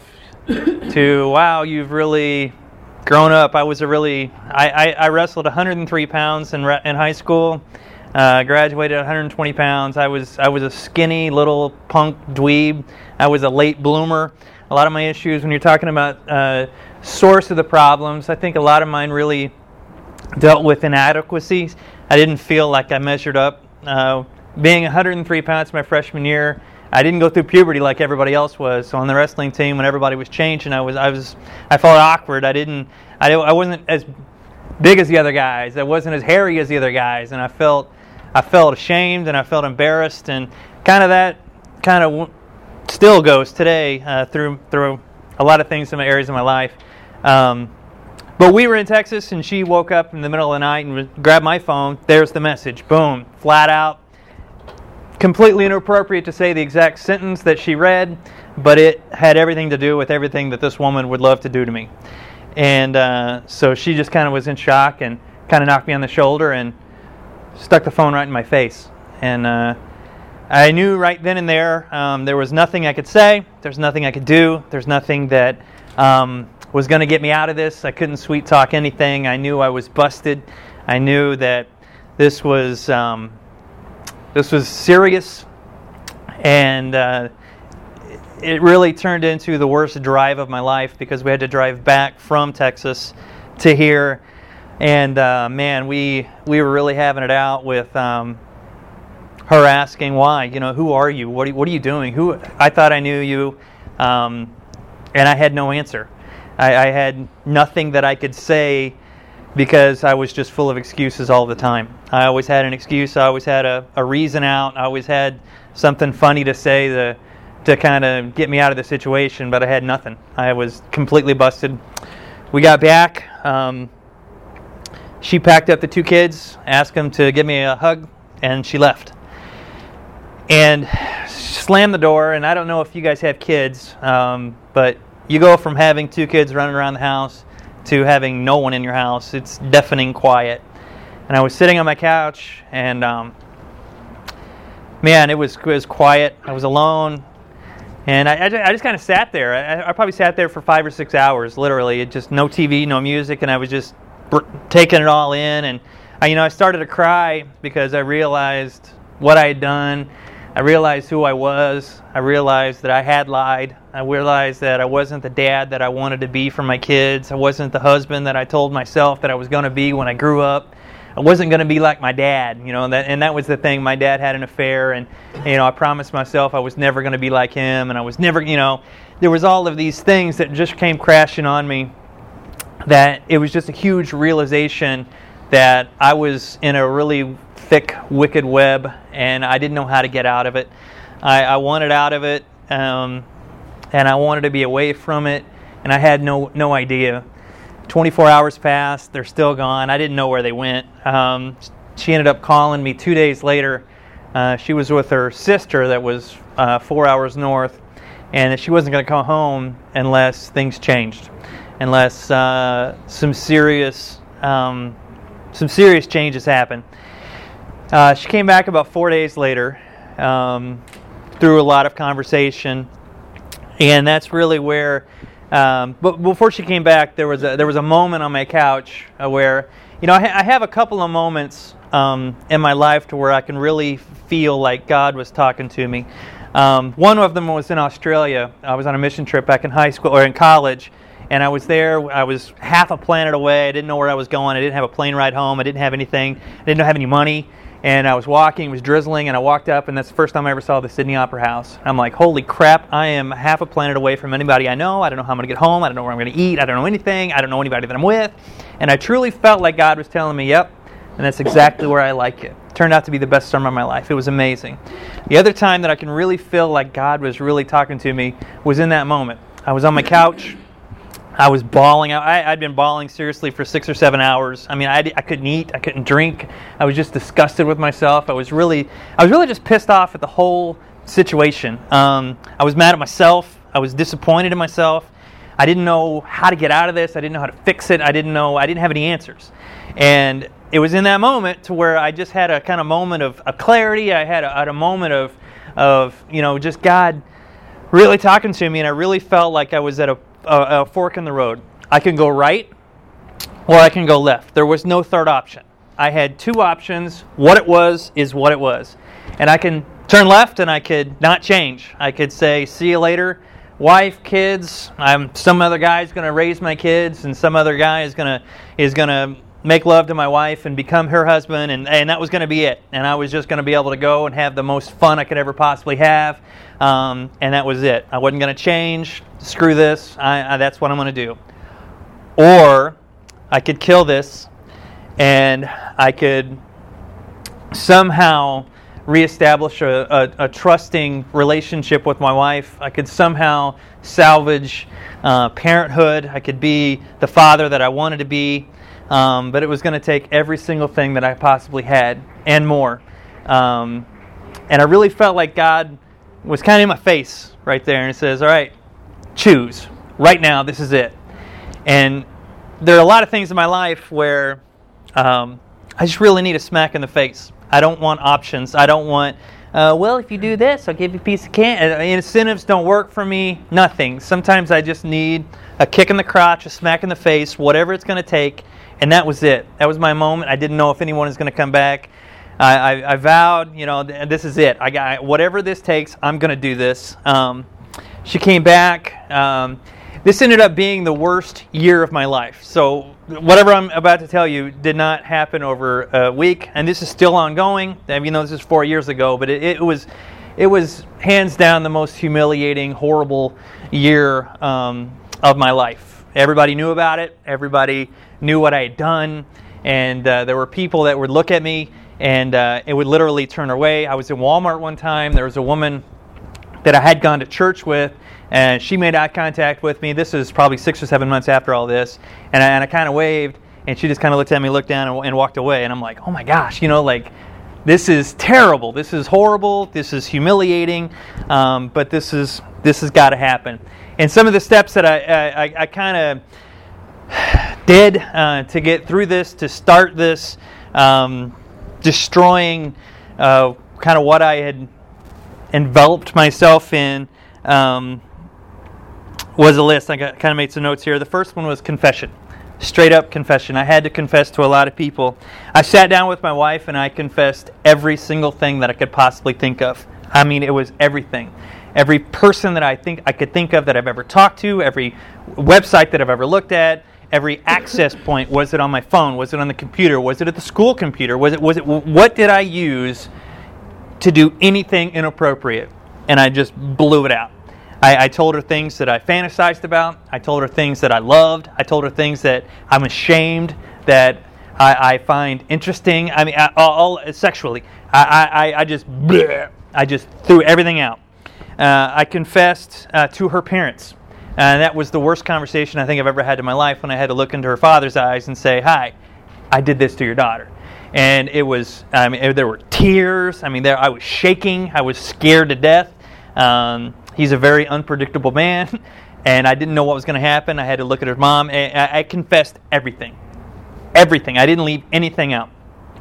to, wow, you've really grown up. I was a really, I, I, I wrestled one hundred three pounds in in high school, uh, graduated at one hundred twenty pounds. I was I was a skinny little punk dweeb. I was a late bloomer. A lot of my issues, when you're talking about uh, source of the problems, I think a lot of mine really dealt with inadequacies. I didn't feel like I measured up. Uh, being one hundred three pounds my freshman year, I didn't go through puberty like everybody else was. So on the wrestling team, when everybody was changing, I was, I was, I felt awkward. I didn't, I, I wasn't as big as the other guys. I wasn't as hairy as the other guys, and I felt, I felt ashamed and I felt embarrassed, and kind of that, kind of still goes today uh, through through a lot of things in my areas of my life. Um, But we were in Texas, and she woke up in the middle of the night and grabbed my phone. There's the message. Boom. Flat out. Completely inappropriate to say the exact sentence that she read, but it had everything to do with everything that this woman would love to do to me. And uh, so she just kind of was in shock and kind of knocked me on the shoulder and stuck the phone right in my face. And uh, I knew right then and there um, there was nothing I could say. There's nothing I could do. There's nothing that Um, was going to get me out of this. I couldn't sweet talk anything. I knew I was busted. I knew that this was um, this was serious, and uh, it really turned into the worst drive of my life, because we had to drive back from Texas to here, and uh, man, we we were really having it out with um, her asking why. You know, who are you? What are, what are you doing? Who? I thought I knew you, um, and I had no answer. I, I had nothing that I could say, because I was just full of excuses all the time. I always had an excuse. I always had a, a reason out. I always had something funny to say to to kind of get me out of the situation, but I had nothing. I was completely busted. We got back. Um, she packed up the two kids, asked them to give me a hug, and she left. And slammed the door, and I don't know if you guys have kids, um, but you go from having two kids running around the house to having no one in your house. It's deafening quiet. And I was sitting on my couch, and um, man, it was, it was quiet. I was alone. And I, I just, I just kind of sat there. I, I probably sat there for five or six hours, literally. It just no T V, no music, and I was just br- taking it all in. And I, you know, I started to cry because I realized what I had done. I realized who I was. I realized that I had lied. I realized that I wasn't the dad that I wanted to be for my kids. I wasn't the husband that I told myself that I was going to be when I grew up. I wasn't going to be like my dad, you know, and that, and that was the thing. My dad had an affair, and, you know, I promised myself I was never going to be like him, and I was never, you know, there was all of these things that just came crashing on me, that it was just a huge realization that I was in a really thick, wicked web, and I didn't know how to get out of it. I, I wanted out of it, um, and I wanted to be away from it, and I had no no idea. twenty-four hours passed, they're still gone. I didn't know where they went. Um, she ended up calling me two days later. Uh, she was with her sister that was uh, four hours north, and she wasn't going to come home unless things changed, unless uh, some serious um, some serious changes happened. Uh, she came back about four days later, um, through a lot of conversation, and that's really where. Um, but before she came back, there was a there was a moment on my couch uh, where, you know, I, ha- I have a couple of moments um, in my life to where I can really feel like God was talking to me. Um, one of them was in Australia. I was on a mission trip back in high school or in college, and I was there. I was half a planet away. I didn't know where I was going. I didn't have a plane ride home. I didn't have anything. I didn't have any money. And I was walking, it was drizzling, and I walked up, and that's the first time I ever saw the Sydney Opera House. I'm like, holy crap, I am half a planet away from anybody I know. I don't know how I'm going to get home. I don't know where I'm going to eat. I don't know anything. I don't know anybody that I'm with. And I truly felt like God was telling me, yep, and that's exactly where I like it. Turned out to be the best summer of my life. It was amazing. The other time that I can really feel like God was really talking to me was in that moment. I was on my couch. I was bawling. I, I'd been bawling seriously for six or seven hours. I mean, I, I couldn't eat. I couldn't drink. I was just disgusted with myself. I was really, I was really just pissed off at the whole situation. Um, I was mad at myself. I was disappointed in myself. I didn't know how to get out of this. I didn't know how to fix it. I didn't know. I didn't have any answers. And it was in that moment to where I just had a kind of moment of, of clarity. I had a, had a moment of, of you know, just God really talking to me, and I really felt like I was at a A, a fork in the road. I can go right or I can go left. There was no third option. I had two options. What it was is what it was. And I can turn left and I could not change. I could say, see you later, wife, kids. I'm some other guy's going to raise my kids, and some other guy is going to is going to make love to my wife and become her husband, and, and that was going to be it. And I was just going to be able to go and have the most fun I could ever possibly have, um, and that was it. I wasn't going to change. Screw this. I, I, that's what I'm going to do. Or I could kill this, and I could somehow reestablish a, a, a trusting relationship with my wife. I could somehow salvage uh, parenthood. I could be the father that I wanted to be. Um, but it was going to take every single thing that I possibly had and more. Um, and I really felt like God was kind of in my face right there. And He says, all right, choose. Right now, this is it. And there are a lot of things in my life where um, I just really need a smack in the face. I don't want options. I don't want, uh, well, if you do this, I'll give you a piece of candy. Incentives don't work for me. Nothing. Sometimes I just need a kick in the crotch, a smack in the face, whatever it's going to take. And that was it. That was my moment. I didn't know if anyone was going to come back. I, I, I vowed, you know, th- this is it. I got whatever this takes. I'm going to do this. Um, she came back. Um, this ended up being the worst year of my life. So whatever I'm about to tell you did not happen over a week, and this is still ongoing. Even though this is four years ago, but it, it was, it was hands down the most humiliating, horrible year um, of my life. Everybody knew about it. Everybody knew what I had done, and uh, there were people that would look at me and uh, it would literally turn away. I was in Walmart one time. There was a woman that I had gone to church with, and she made eye contact with me. This is probably six or seven months after all this, and I, and I kind of waved, and she just kind of looked at me, looked down, and, and walked away. And I'm like, oh my gosh, you know, like, this is terrible. This is horrible. This is humiliating. Um, but this is this has got to happen. And some of the steps that I I, I kind of did uh, to get through this, to start this, um, destroying uh, kind of what I had enveloped myself in, um, was a list. I got, kind of made some notes here. The first one was confession. Straight up confession. I had to confess to a lot of people. I sat down with my wife and I confessed every single thing that I could possibly think of. I mean, it was everything. Every person that I think I could think of that I've ever talked to, every website that I've ever looked at, every access point. Was it on my phone? Was it on the computer? Was it at the school computer? Was it? Was it? What did I use to do anything inappropriate? And I just blew it out. I, I told her things that I fantasized about. I told her things that I loved. I told her things that I'm ashamed, that I, I find interesting. I mean, I, all, all sexually. I, I, I just, bleh, I just threw everything out. Uh, I confessed uh, to her parents. And that was the worst conversation I think I've ever had in my life, when I had to look into her father's eyes and say, "Hi, I did this to your daughter." And it was, I mean, there were tears. I mean, there I was shaking. I was scared to death. Um, He's a very unpredictable man, and I didn't know what was going to happen. I had to look at her mom. I, I confessed everything. Everything. I didn't leave anything out.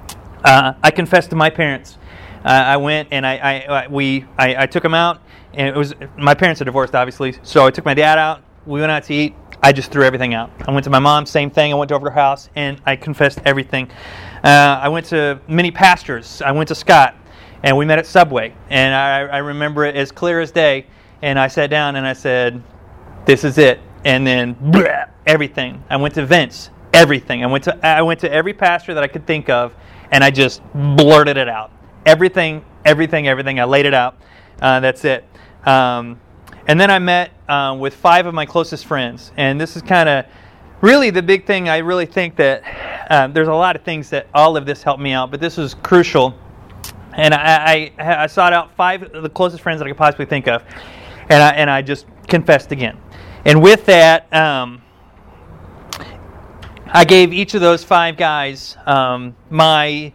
Uh, I confessed to my parents. Uh, I went and I, I we I, I took them out, and it was my parents are divorced, obviously. So I took my dad out. We went out to eat. I just threw everything out. I went to my mom, same thing. I went over to her house, and I confessed everything. Uh, I went to many pastors. I went to Scott, and we met at Subway. And I, I remember it as clear as day. And I sat down and I said, "This is it." And then bleh, everything. I went to Vince, everything. I went to I went to every pastor that I could think of, and I just blurted it out. Everything, everything, everything. I laid it out. Uh, that's it. Um, and then I met uh, with five of my closest friends, and this is kind of really the big thing. I really think that uh, there's a lot of things that all of this helped me out, but this was crucial. And I, I, I sought out five of the closest friends that I could possibly think of. And I, and I just confessed again. And with that, um, I gave each of those five guys um, my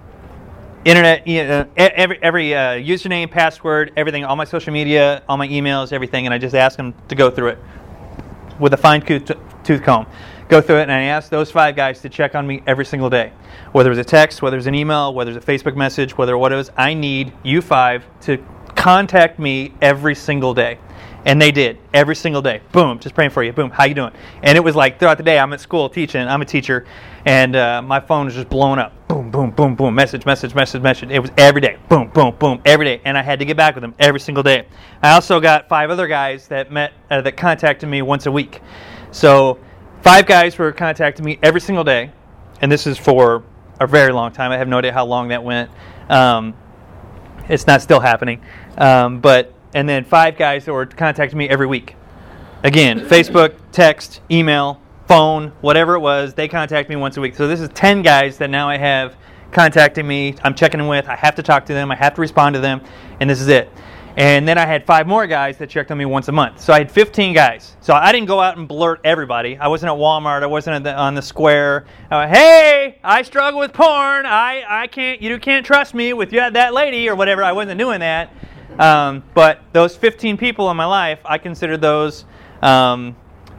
internet, you know, every, every uh, username, password, everything, all my social media, all my emails, everything, and I just asked them to go through it with a fine-tooth comb. Go through it, and I asked those five guys to check on me every single day. Whether it was a text, whether it was an email, whether it was a Facebook message, whether what it was, I need you five to contact me every single day. And they did, every single day. Boom, just praying for you. Boom, how you doing? And it was like throughout the day, I'm at school teaching. I'm a teacher, and uh, my phone was just blowing up. Boom, boom, boom, boom, message, message, message, message. It was every day. Boom, boom, boom, every day. And I had to get back with them every single day. I also got five other guys that met uh, that contacted me once a week. So five guys were contacting me every single day, and this is for a very long time. I have no idea how long that went. Um, it's not still happening. Um, but and then five guys that were contacting me every week. Again, Facebook, text, email, phone, whatever it was, they contact me once a week. So this is ten guys that now I have contacting me. I'm checking in with. I have to talk to them. I have to respond to them, and this is it. And then I had five more guys that checked on me once a month. So I had fifteen guys. So I didn't go out and blurt everybody. I wasn't at Walmart. I wasn't at the, on the square. I went, "Hey, I struggle with porn. I, I can't. You can't trust me with that lady or whatever." I wasn't doing that. Um, but those fifteen people in my life, I consider those um,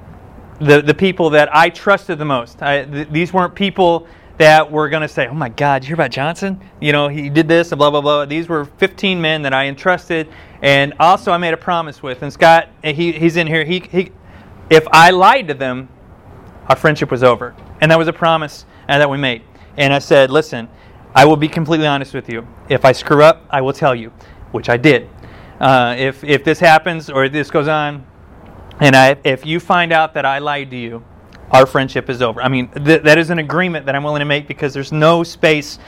the the people that I trusted the most. I, th- these weren't people that were going to say, "Oh my God, you hear about Johnson? You know, he did this and blah, blah, blah." These were fifteen men that I entrusted, and also I made a promise with. And Scott, he he's in here. He he, if I lied to them, our friendship was over. And that was a promise uh, that we made. And I said, "Listen, I will be completely honest with you. If I screw up, I will tell you," which I did. Uh, if if this happens or this goes on, and I if you find out that I lied to you, our friendship is over. I mean, th- that is an agreement that I'm willing to make, because there's no space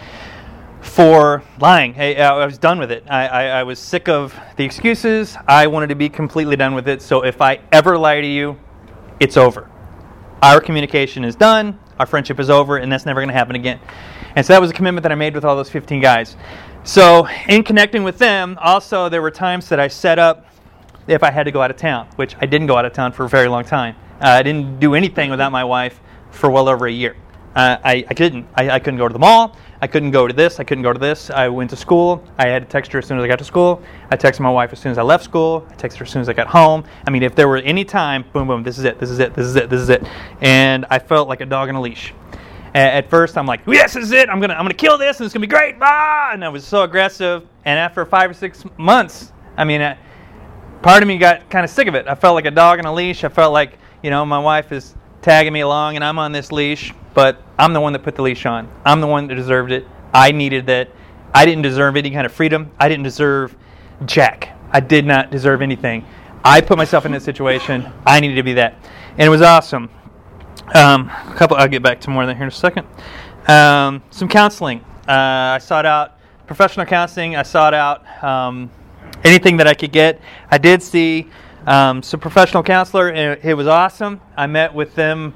for lying. Hey, I was done with it. I, I, I was sick of the excuses. I wanted to be completely done with it. So if I ever lie to you, it's over. Our communication is done. Our friendship is over, and that's never going to happen again. And so that was a commitment that I made with all those fifteen guys. So in connecting with them, also there were times that I set up if I had to go out of town, which I didn't go out of town for a very long time. Uh, I didn't do anything without my wife for well over a year. Uh, I, I couldn't. I, I couldn't go to the mall. I couldn't go to this. I couldn't go to this. I went to school. I had to text her as soon as I got to school. I texted my wife as soon as I left school. I texted her as soon as I got home. I mean, if there were any time, boom, boom, this is it, this is it, this is it, this is it. And I felt like a dog on a leash. At first, I'm like, yes, this is it. I'm gonna, I'm gonna kill this, and it's gonna be great. Ah! And I was so aggressive. And after five or six months, I mean, uh, part of me got kind of sick of it. I felt like a dog on a leash. I felt like, you know, my wife is tagging me along, and I'm on this leash, but I'm the one that put the leash on. I'm the one that deserved it. I needed that. I didn't deserve any kind of freedom. I didn't deserve jack. I did not deserve anything. I put myself in this situation. I needed to be that, and it was awesome. Um, a couple. I'll get back to more of that here in a second. Um, some counseling. Uh, I sought out professional counseling. I sought out um, anything that I could get. I did see um, some professional counselor, and it, it was awesome. I met with them,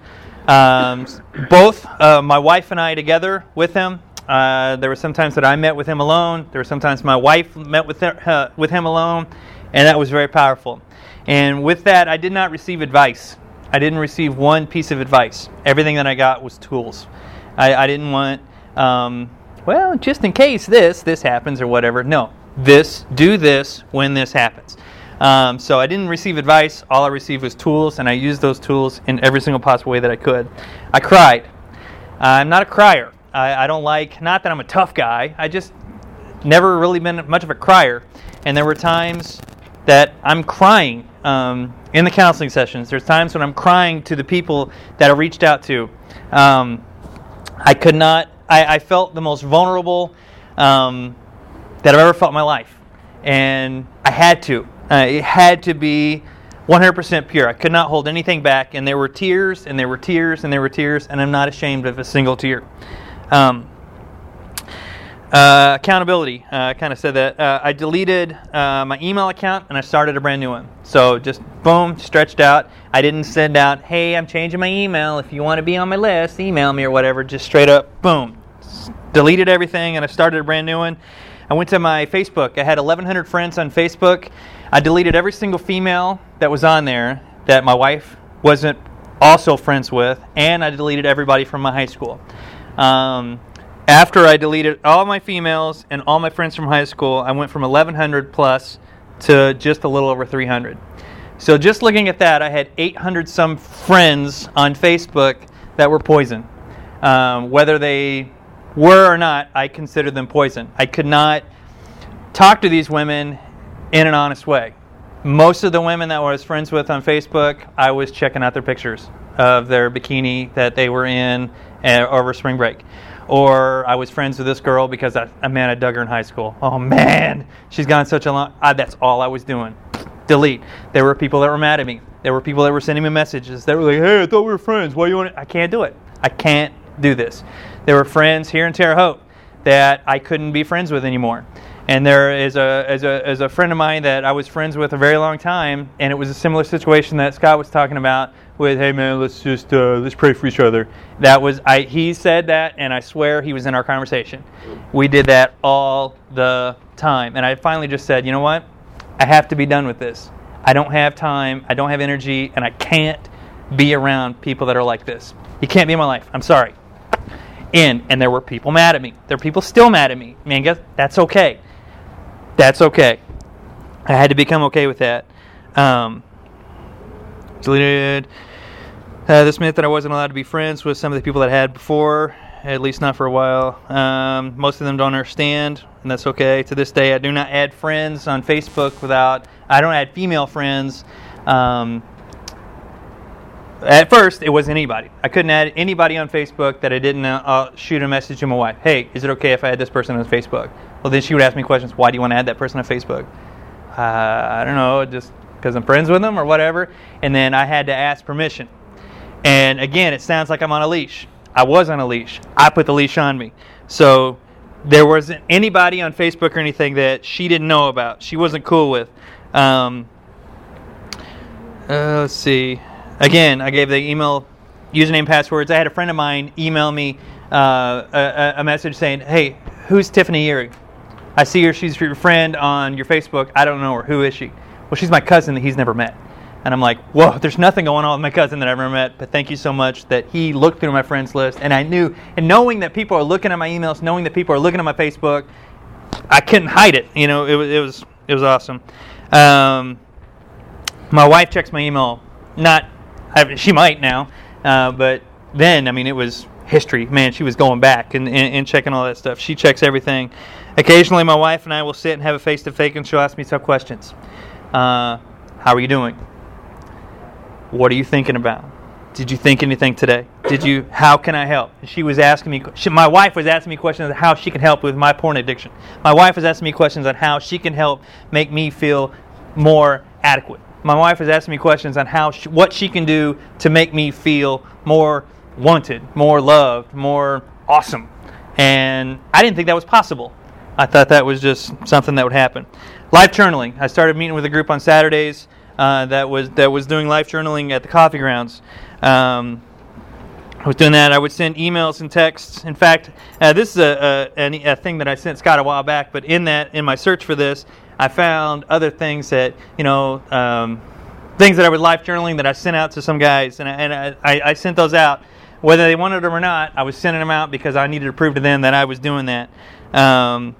um, both uh, my wife and I together with him. Uh, there were some times that I met with him alone. There were some times my wife met with her, uh, with him alone, and that was very powerful. And with that, I did not receive advice. I didn't receive one piece of advice. Everything that I got was tools. I, I didn't want, um, well, just in case this, this happens or whatever. No, this, do this when this happens. Um, so I didn't receive advice. All I received was tools, and I used those tools in every single possible way that I could. I cried. I'm not a crier. I, I don't like, not that I'm a tough guy. I just never really been much of a crier. And there were times that I'm crying um, in the counseling sessions. There's times when I'm crying to the people that I reached out to. Um, I could not, I, I felt the most vulnerable um, that I've ever felt in my life. And I had to. Uh, it had to be one hundred percent pure. I could not hold anything back. And there were tears, and there were tears, and there were tears, and I'm not ashamed of a single tear. Um, Uh, accountability. Uh, I kind of said that. Uh, I deleted uh, my email account and I started a brand new one. So just boom, stretched out. I didn't send out, hey, I'm changing my email. If you want to be on my list, email me or whatever. Just straight up, boom. Deleted everything and I started a brand new one. I went to my Facebook. I had eleven hundred friends on Facebook. I deleted every single female that was on there that my wife wasn't also friends with. And I deleted everybody from my high school. Um... After I deleted all my females and all my friends from high school, I went from eleven hundred plus to just a little over three hundred. So just looking at that, I had eight hundred some friends on Facebook that were poison. Um, whether they were or not, I considered them poison. I could not talk to these women in an honest way. Most of the women that I was friends with on Facebook, I was checking out their pictures of their bikini that they were in uh, over spring break. Or I was friends with this girl because I, I man, I dug her in high school. Oh man, she's gone such a long. I, that's all I was doing. Delete. There were people that were mad at me. There were people that were sending me messages. They were like, "Hey, I thought we were friends. Why you want it?" I can't do it. I can't do this. There were friends here in Terre Haute that I couldn't be friends with anymore. And there is a as a as a friend of mine that I was friends with a very long time, and it was a similar situation that Scott was talking about. With, hey man, let's just uh, let's pray for each other. That was I. He said that, and I swear he was in our conversation. We did that all the time, and I finally just said, you know what? I have to be done with this. I don't have time. I don't have energy, and I can't be around people that are like this. You can't be in my life. I'm sorry. And and there were people mad at me. There are people still mad at me. Man, guess that's okay. That's okay. I had to become okay with that. Um, deleted uh, this meant that I wasn't allowed to be friends with some of the people that I had before, at least not for a while. Um, most of them don't understand, and that's okay. To this day, I do not add friends on Facebook without, I don't add female friends. Um, at first, it wasn't anybody. I couldn't add anybody on Facebook that I didn't uh, shoot a message to my wife. Hey, is it okay if I add this person on Facebook? Well, then she would ask me questions. Why do you want to add that person on Facebook? Uh, I don't know, just because I'm friends with them or whatever. And then I had to ask permission. And again, it sounds like I'm on a leash. I was on a leash. I put the leash on me. So there wasn't anybody on Facebook or anything that she didn't know about. She wasn't cool with. Um, uh, let's see. Again, I gave the email username passwords. I had a friend of mine email me uh, a, a message saying, hey, who's Tiffany Erie? I see her, she's your friend on your Facebook. I don't know her. Who is she? Well, she's my cousin that he's never met. And I'm like, whoa, there's nothing going on with my cousin that I've never met, but thank you so much that he looked through my friends list, and I knew, and knowing that people are looking at my emails, knowing that people are looking at my Facebook, I couldn't hide it. You know, it was it was it was awesome. Um, my wife checks my email. Not, I, she might now, uh, but then, I mean, it was history. Man, she was going back and, and, and checking all that stuff. She checks everything. Occasionally, my wife and I will sit and have a face-to-face, and she'll ask me tough questions. Uh, how are you doing? What are you thinking about? Did you think anything today? Did you? How can I help? She was asking me. She, my wife was asking me questions on how she can help with my porn addiction. My wife was asking me questions on how she can help make me feel more adequate. My wife was asking me questions on how she, what she can do to make me feel more wanted, more loved, more awesome. And I didn't think that was possible. I thought that was just something that would happen. Life journaling. I started meeting with a group on Saturdays. Uh, that was that was doing life journaling at the coffee grounds. Um, I was doing that. I would send emails and texts. In fact, uh, this is a, a, a thing that I sent Scott a while back. But in that, in my search for this, I found other things that you know, um, things that I was life journaling that I sent out to some guys, and I, and I, I sent those out, whether they wanted them or not. I was sending them out because I needed to prove to them that I was doing that. Um,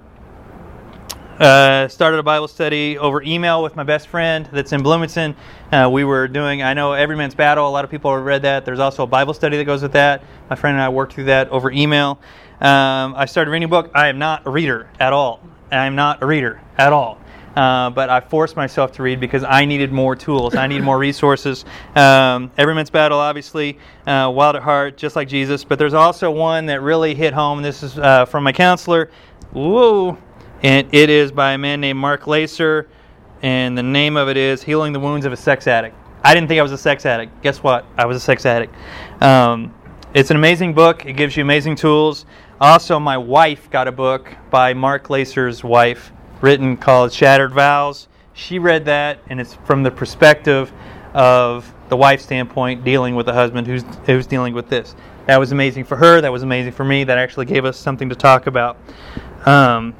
Uh, started a Bible study over email with my best friend that's in Bloomington. Uh, we were doing, I know, Every Man's Battle. A lot of people have read that. There's also a Bible study that goes with that. My friend and I worked through that over email. Um, I started reading a book. I am not a reader at all. I am not a reader at all. Uh, but I forced myself to read because I needed more tools. I needed more resources. Um, Every Man's Battle, obviously, uh, Wild at Heart, Just Like Jesus. But there's also one that really hit home. This is uh, from my counselor. Whoa. And it is by a man named Mark Lacer, and the name of it is Healing the Wounds of a Sex Addict. I didn't think I was a sex addict. Guess what? I was a sex addict. Um, it's an amazing book. It gives you amazing tools. Also, my wife got a book by Mark Lacer's wife, written called Shattered Vows. She read that, and it's from the perspective of the wife's standpoint, dealing with the husband who's who's dealing with this. That was amazing for her. That was amazing for me. That actually gave us something to talk about. Um,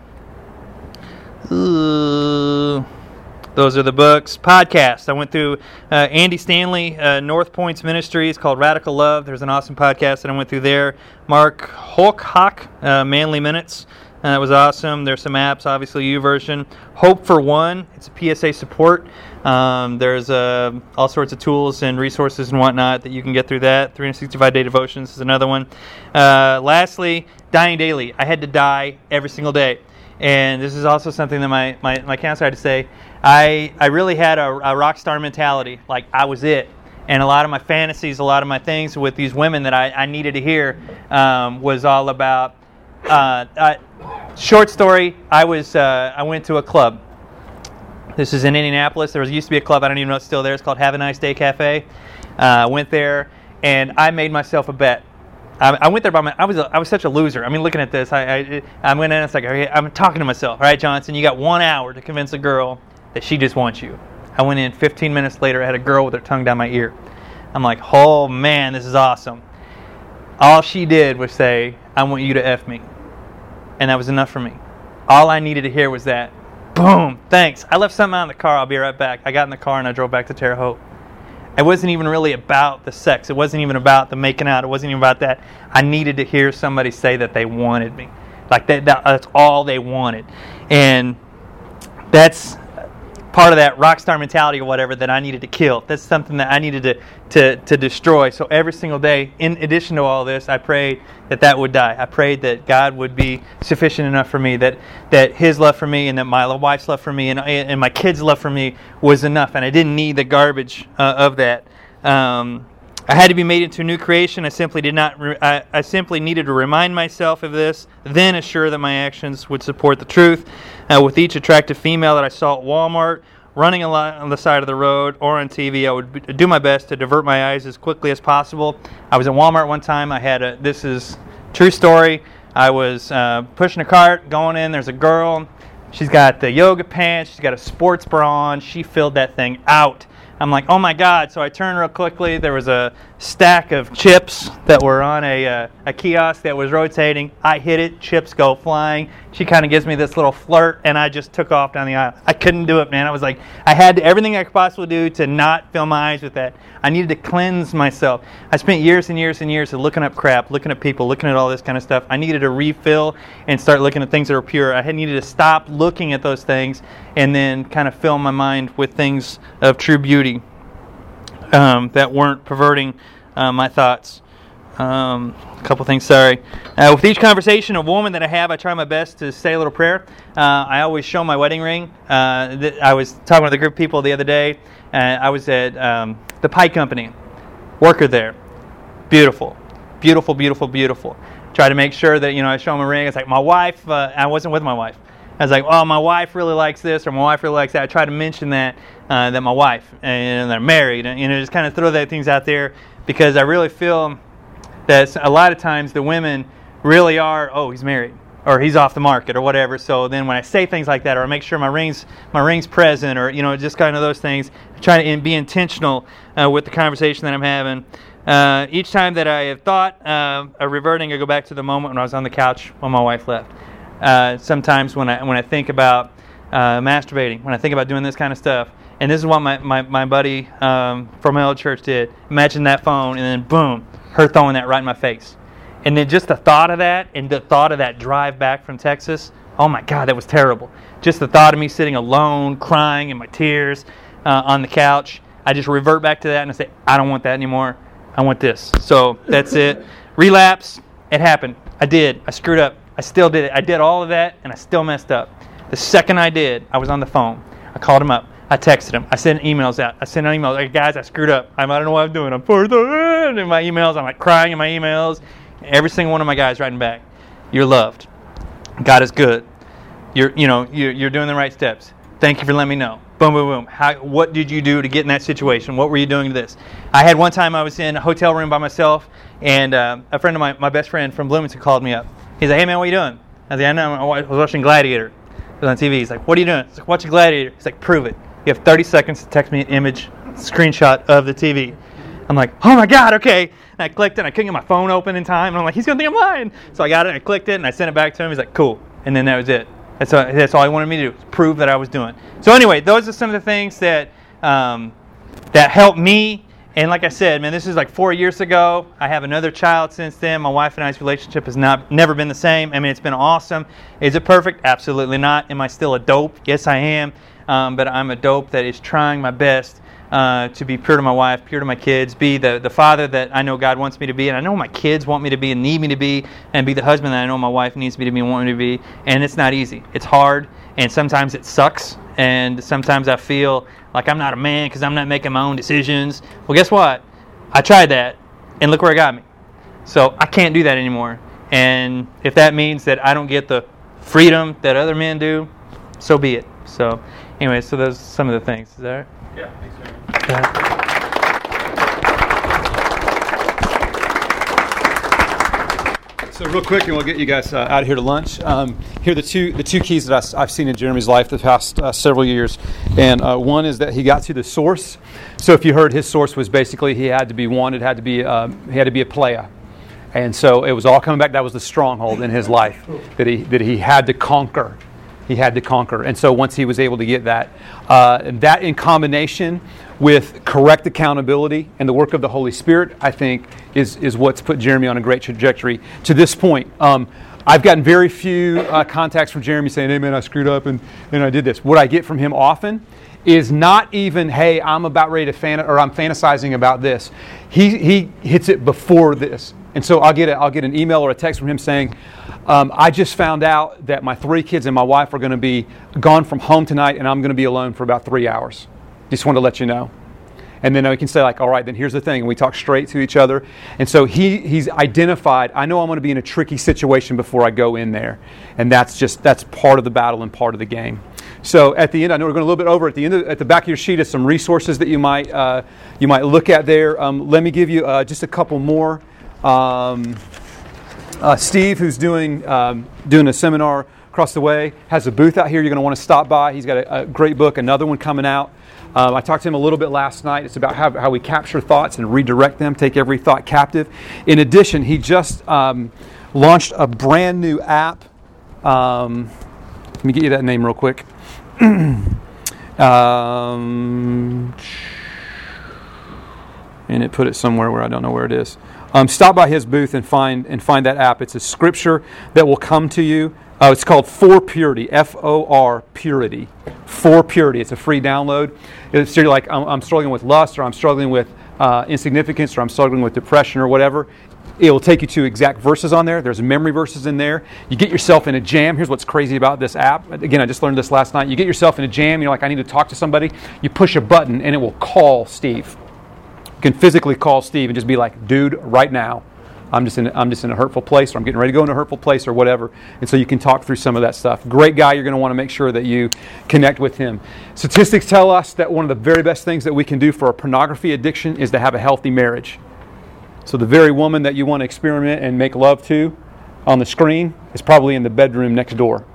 Ooh, those are the books. Podcasts. I went through uh, Andy Stanley, uh, North Points Ministries, called Radical Love. There's an awesome podcast that I went through there. Mark Holkhock, uh, Manly Minutes. Uh, that was awesome. There's some apps, obviously, YouVersion. Hope for One. It's a P S A support. Um, there's uh, all sorts of tools and resources and whatnot that you can get through that. three sixty-five Day Devotions is another one. Uh, lastly, Dying Daily. I had to die every single day. And this is also something that my, my, my counselor had to say. I I really had a, a rock star mentality, like I was it. And a lot of my fantasies, a lot of my things with these women that I, I needed to hear um, was all about. Uh, uh, short story. I was uh, I went to a club. This is in Indianapolis. There was used to be a club. I don't even know if it's still there. It's called Have a Nice Day Cafe. I uh, went there and I made myself a bet. I went there by my. I was. A, I was such a loser. I mean, looking at this, I. I I'm going in. It's like, okay, I'm talking to myself. All right, Johnson, you got one hour to convince a girl that she just wants you. I went in. fifteen minutes later, I had a girl with her tongue down my ear. I'm like, oh man, this is awesome. All she did was say, "I want you to F me," and that was enough for me. All I needed to hear was that. Boom. Thanks. I left something out in the car. I'll be right back. I got in the car and I drove back to Terre Haute. It wasn't even really about the sex. It wasn't even about the making out. It wasn't even about that. I needed to hear somebody say that they wanted me. Like that, that that's all they wanted. And that's part of that rock star mentality or whatever that I needed to kill. That's something that I needed to, to, to destroy. So every single day, in addition to all this, I prayed that that would die. I prayed that God would be sufficient enough for me, that, that His love for me and that my wife's love for me and, and my kids' love for me was enough. And I didn't need the garbage uh, of that. Um, I had to be made into a new creation. I simply did not. Re- I, I simply needed to remind myself of this, then assure that my actions would support the truth. Uh, with each attractive female that I saw at Walmart, running a lot on the side of the road or on T V, I would b- do my best to divert my eyes as quickly as possible. I was at Walmart one time. I had a. This is true story. I was uh, pushing a cart, going in. There's a girl. She's got the yoga pants. She's got a sports bra on. She filled that thing out. I'm like, oh my God. So I turned real quickly. There was a stack of chips that were on a, uh, a kiosk that was rotating. I hit it, chips go flying. She kind of gives me this little flirt, and I just took off down the aisle. I couldn't do it, man. I was like, I had to, everything I could possibly do to not fill my eyes with that. I needed to cleanse myself. I spent years and years and years of looking up crap, looking at people, looking at all this kind of stuff. I needed to refill and start looking at things that were pure. I had needed to stop looking at those things and then kind of fill my mind with things of true beauty. Um, that weren't perverting uh, my thoughts. Um, a couple things, sorry. Uh, with each conversation, a woman that I have, I try my best to say a little prayer. Uh, I always show my wedding ring. Uh, th- I was talking with a group of people the other day. Uh, I was at um, the pie company, worker there. Beautiful, beautiful, beautiful, beautiful. Try to make sure that, you know, I show my ring. It's like my wife, uh, I wasn't with my wife. I was like, oh, my wife really likes this, or my wife really likes that. I try to mention that, uh, that my wife, and they're married, and, you know, just kind of throw that things out there, because I really feel that a lot of times the women really are, oh, he's married, or he's off the market, or whatever. So then when I say things like that, or I make sure my ring's my ring's present, or, you know, just kind of those things, try to be intentional uh, with the conversation that I'm having. Uh, each time that I have thought uh, of reverting, I go back to the moment when I was on the couch when my wife left. Uh, sometimes when I when I think about uh, masturbating, when I think about doing this kind of stuff, and this is what my, my, my buddy um, from my old church did. Imagine that phone, and then boom, her throwing that right in my face. And then just the thought of that, and the thought of that drive back from Texas, oh my God, that was terrible. Just the thought of me sitting alone, crying in my tears uh, on the couch, I just revert back to that and I say, I don't want that anymore. I want this. So that's it. Relapse, it happened. I did. I screwed up. I still did it. I did all of that, and I still messed up. The second I did, I was on the phone. I called him up. I texted him. I sent emails out. I sent an email. Like, guys, I screwed up. I don't know what I'm doing. I'm for the in my emails. I'm like crying in my emails. Every single one of my guys writing back, you're loved. God is good. You're, you know, you're, you're doing the right steps. Thank you for letting me know. Boom, boom, boom. How, what did you do to get in that situation? What were you doing to this? I had one time I was in a hotel room by myself, and uh, a friend of mine, my best friend from Bloomington, called me up. He's like, hey, man, what are you doing? I was like, I know, I was watching Gladiator. It was on T V. He's like, what are you doing? I was like, watching Gladiator. He's like, prove it. You have thirty seconds to text me an image, screenshot of the T V. I'm like, oh my God, okay. And I clicked it, and I couldn't get my phone open in time. And I'm like, he's going to think I'm lying. So I got it, and I clicked it, and I sent it back to him. He's like, cool. And then that was it. That's all, that's all he wanted me to do, prove that I was doing. So anyway, those are some of the things that um, that helped me. And like I said, man, this is like four years ago. I have another child since then. My wife and I's relationship has not never been the same. I mean, it's been awesome. Is it perfect? Absolutely not. Am I still a dope? Yes, I am. Um, but I'm a dope that is trying my best uh, to be pure to my wife, pure to my kids, be the, the father that I know God wants me to be, and I know my kids want me to be and need me to be, and be the husband that I know my wife needs me to be and want me to be. And it's not easy. It's hard, and sometimes it sucks, and sometimes I feel like I'm not a man because I'm not making my own decisions. Well, guess what? I tried that, and look where it got me. So I can't do that anymore. And if that means that I don't get the freedom that other men do, so be it. So anyway, so those are some of the things. Is that right? Yeah, thanks, Jeremy. So real quick, and we'll get you guys uh, out of here to lunch. Um, here are the two the two keys that I, I've seen in Jeremy's life the past uh, several years. And uh, one is that he got to the source. So if you heard, his source was basically he had to be wanted, had to be um, he had to be a player. And so it was all coming back. That was the stronghold in his life that he that he had to conquer. He had to conquer. And so once he was able to get that, uh, that in combination with correct accountability and the work of the Holy Spirit, I think, is, is what's put Jeremy on a great trajectory to this point. Um, I've gotten very few uh, contacts from Jeremy saying, hey man, I screwed up and, and I did this. What I get from him often is not even, hey, I'm about ready to fan or I'm fantasizing about this. He he hits it before this. And so I'll get a, I'll get an email or a text from him saying, um, I just found out that my three kids and my wife are going to be gone from home tonight and I'm going to be alone for about three hours. Just wanted to let you know. And then we can say like, all right, then here's the thing. And we talk straight to each other. And so he he's identified, I know I'm going to be in a tricky situation before I go in there. And that's just, that's part of the battle and part of the game. So at the end, I know we're going a little bit over. At the end, of, at the back of your sheet is some resources that you might uh, you might look at there. Um, let me give you uh, just a couple more. Um, uh, Steve, who's doing um, doing a seminar across the way, has a booth out here. You're going to want to stop by. He's got a, a great book, another one coming out. Um, I talked to him a little bit last night. It's about how, how we capture thoughts and redirect them, take every thought captive. In addition, he just um, launched a brand new app. Um, let me get you that name real quick. um, and it put it somewhere where I don't know where it is. Um, stop by his booth and find and find that app. It's a scripture that will come to you. Uh, it's called For Purity, F O R Purity. For Purity. It's a free download. It's you're like, I'm, I'm struggling with lust, or I'm struggling with uh, insignificance, or I'm struggling with depression, or whatever. It will take you to exact verses on there. There's memory verses in there. You get yourself in a jam. Here's what's crazy about this app. Again, I just learned this last night. You get yourself in a jam. You're like, I need to talk to somebody. You push a button, and it will call Steve. You can physically call Steve and just be like, dude, right now, I'm just in I'm just in a hurtful place, or I'm getting ready to go in a hurtful place, or whatever. And so you can talk through some of that stuff. Great guy. You're going to want to make sure that you connect with him. Statistics tell us that one of the very best things that we can do for a pornography addiction is to have a healthy marriage. So the very woman that you want to experiment and make love to on the screen is probably in the bedroom next door.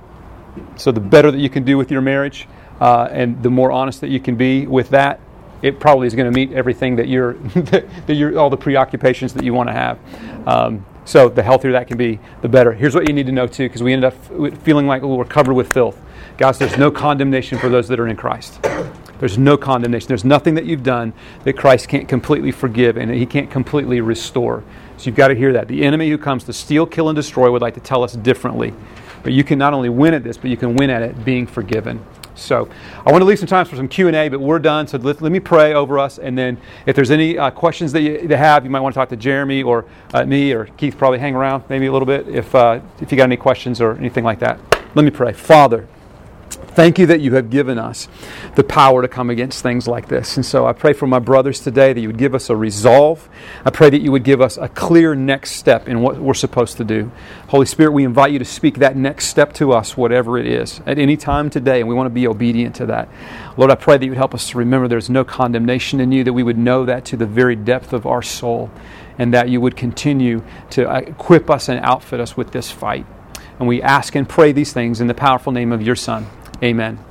So the better that you can do with your marriage, uh, and the more honest that you can be with that, it probably is going to meet everything that you're, that you're, all the preoccupations that you want to have. Um, so the healthier that can be, the better. Here's what you need to know too, because we end up feeling like we're covered with filth. Guys, there's no condemnation for those that are in Christ. There's no condemnation. There's nothing that you've done that Christ can't completely forgive and that He can't completely restore. So you've got to hear that. The enemy who comes to steal, kill, and destroy would like to tell us differently. But you can not only win at this, but you can win at it being forgiven. So I want to leave some time for some Q and A, but we're done. So let, let me pray over us, and then if there's any uh, questions that you that have, you might want to talk to Jeremy or uh, me or Keith. Probably hang around maybe a little bit if uh, if you got any questions or anything like that. Let me pray. Father, thank you that you have given us the power to come against things like this. And so I pray for my brothers today that you would give us a resolve. I pray that you would give us a clear next step in what we're supposed to do. Holy Spirit, we invite you to speak that next step to us, whatever it is, at any time today, and we want to be obedient to that. Lord, I pray that you would help us to remember there's no condemnation in you, that we would know that to the very depth of our soul, and that you would continue to equip us and outfit us with this fight. And we ask and pray these things in the powerful name of your Son. Amen.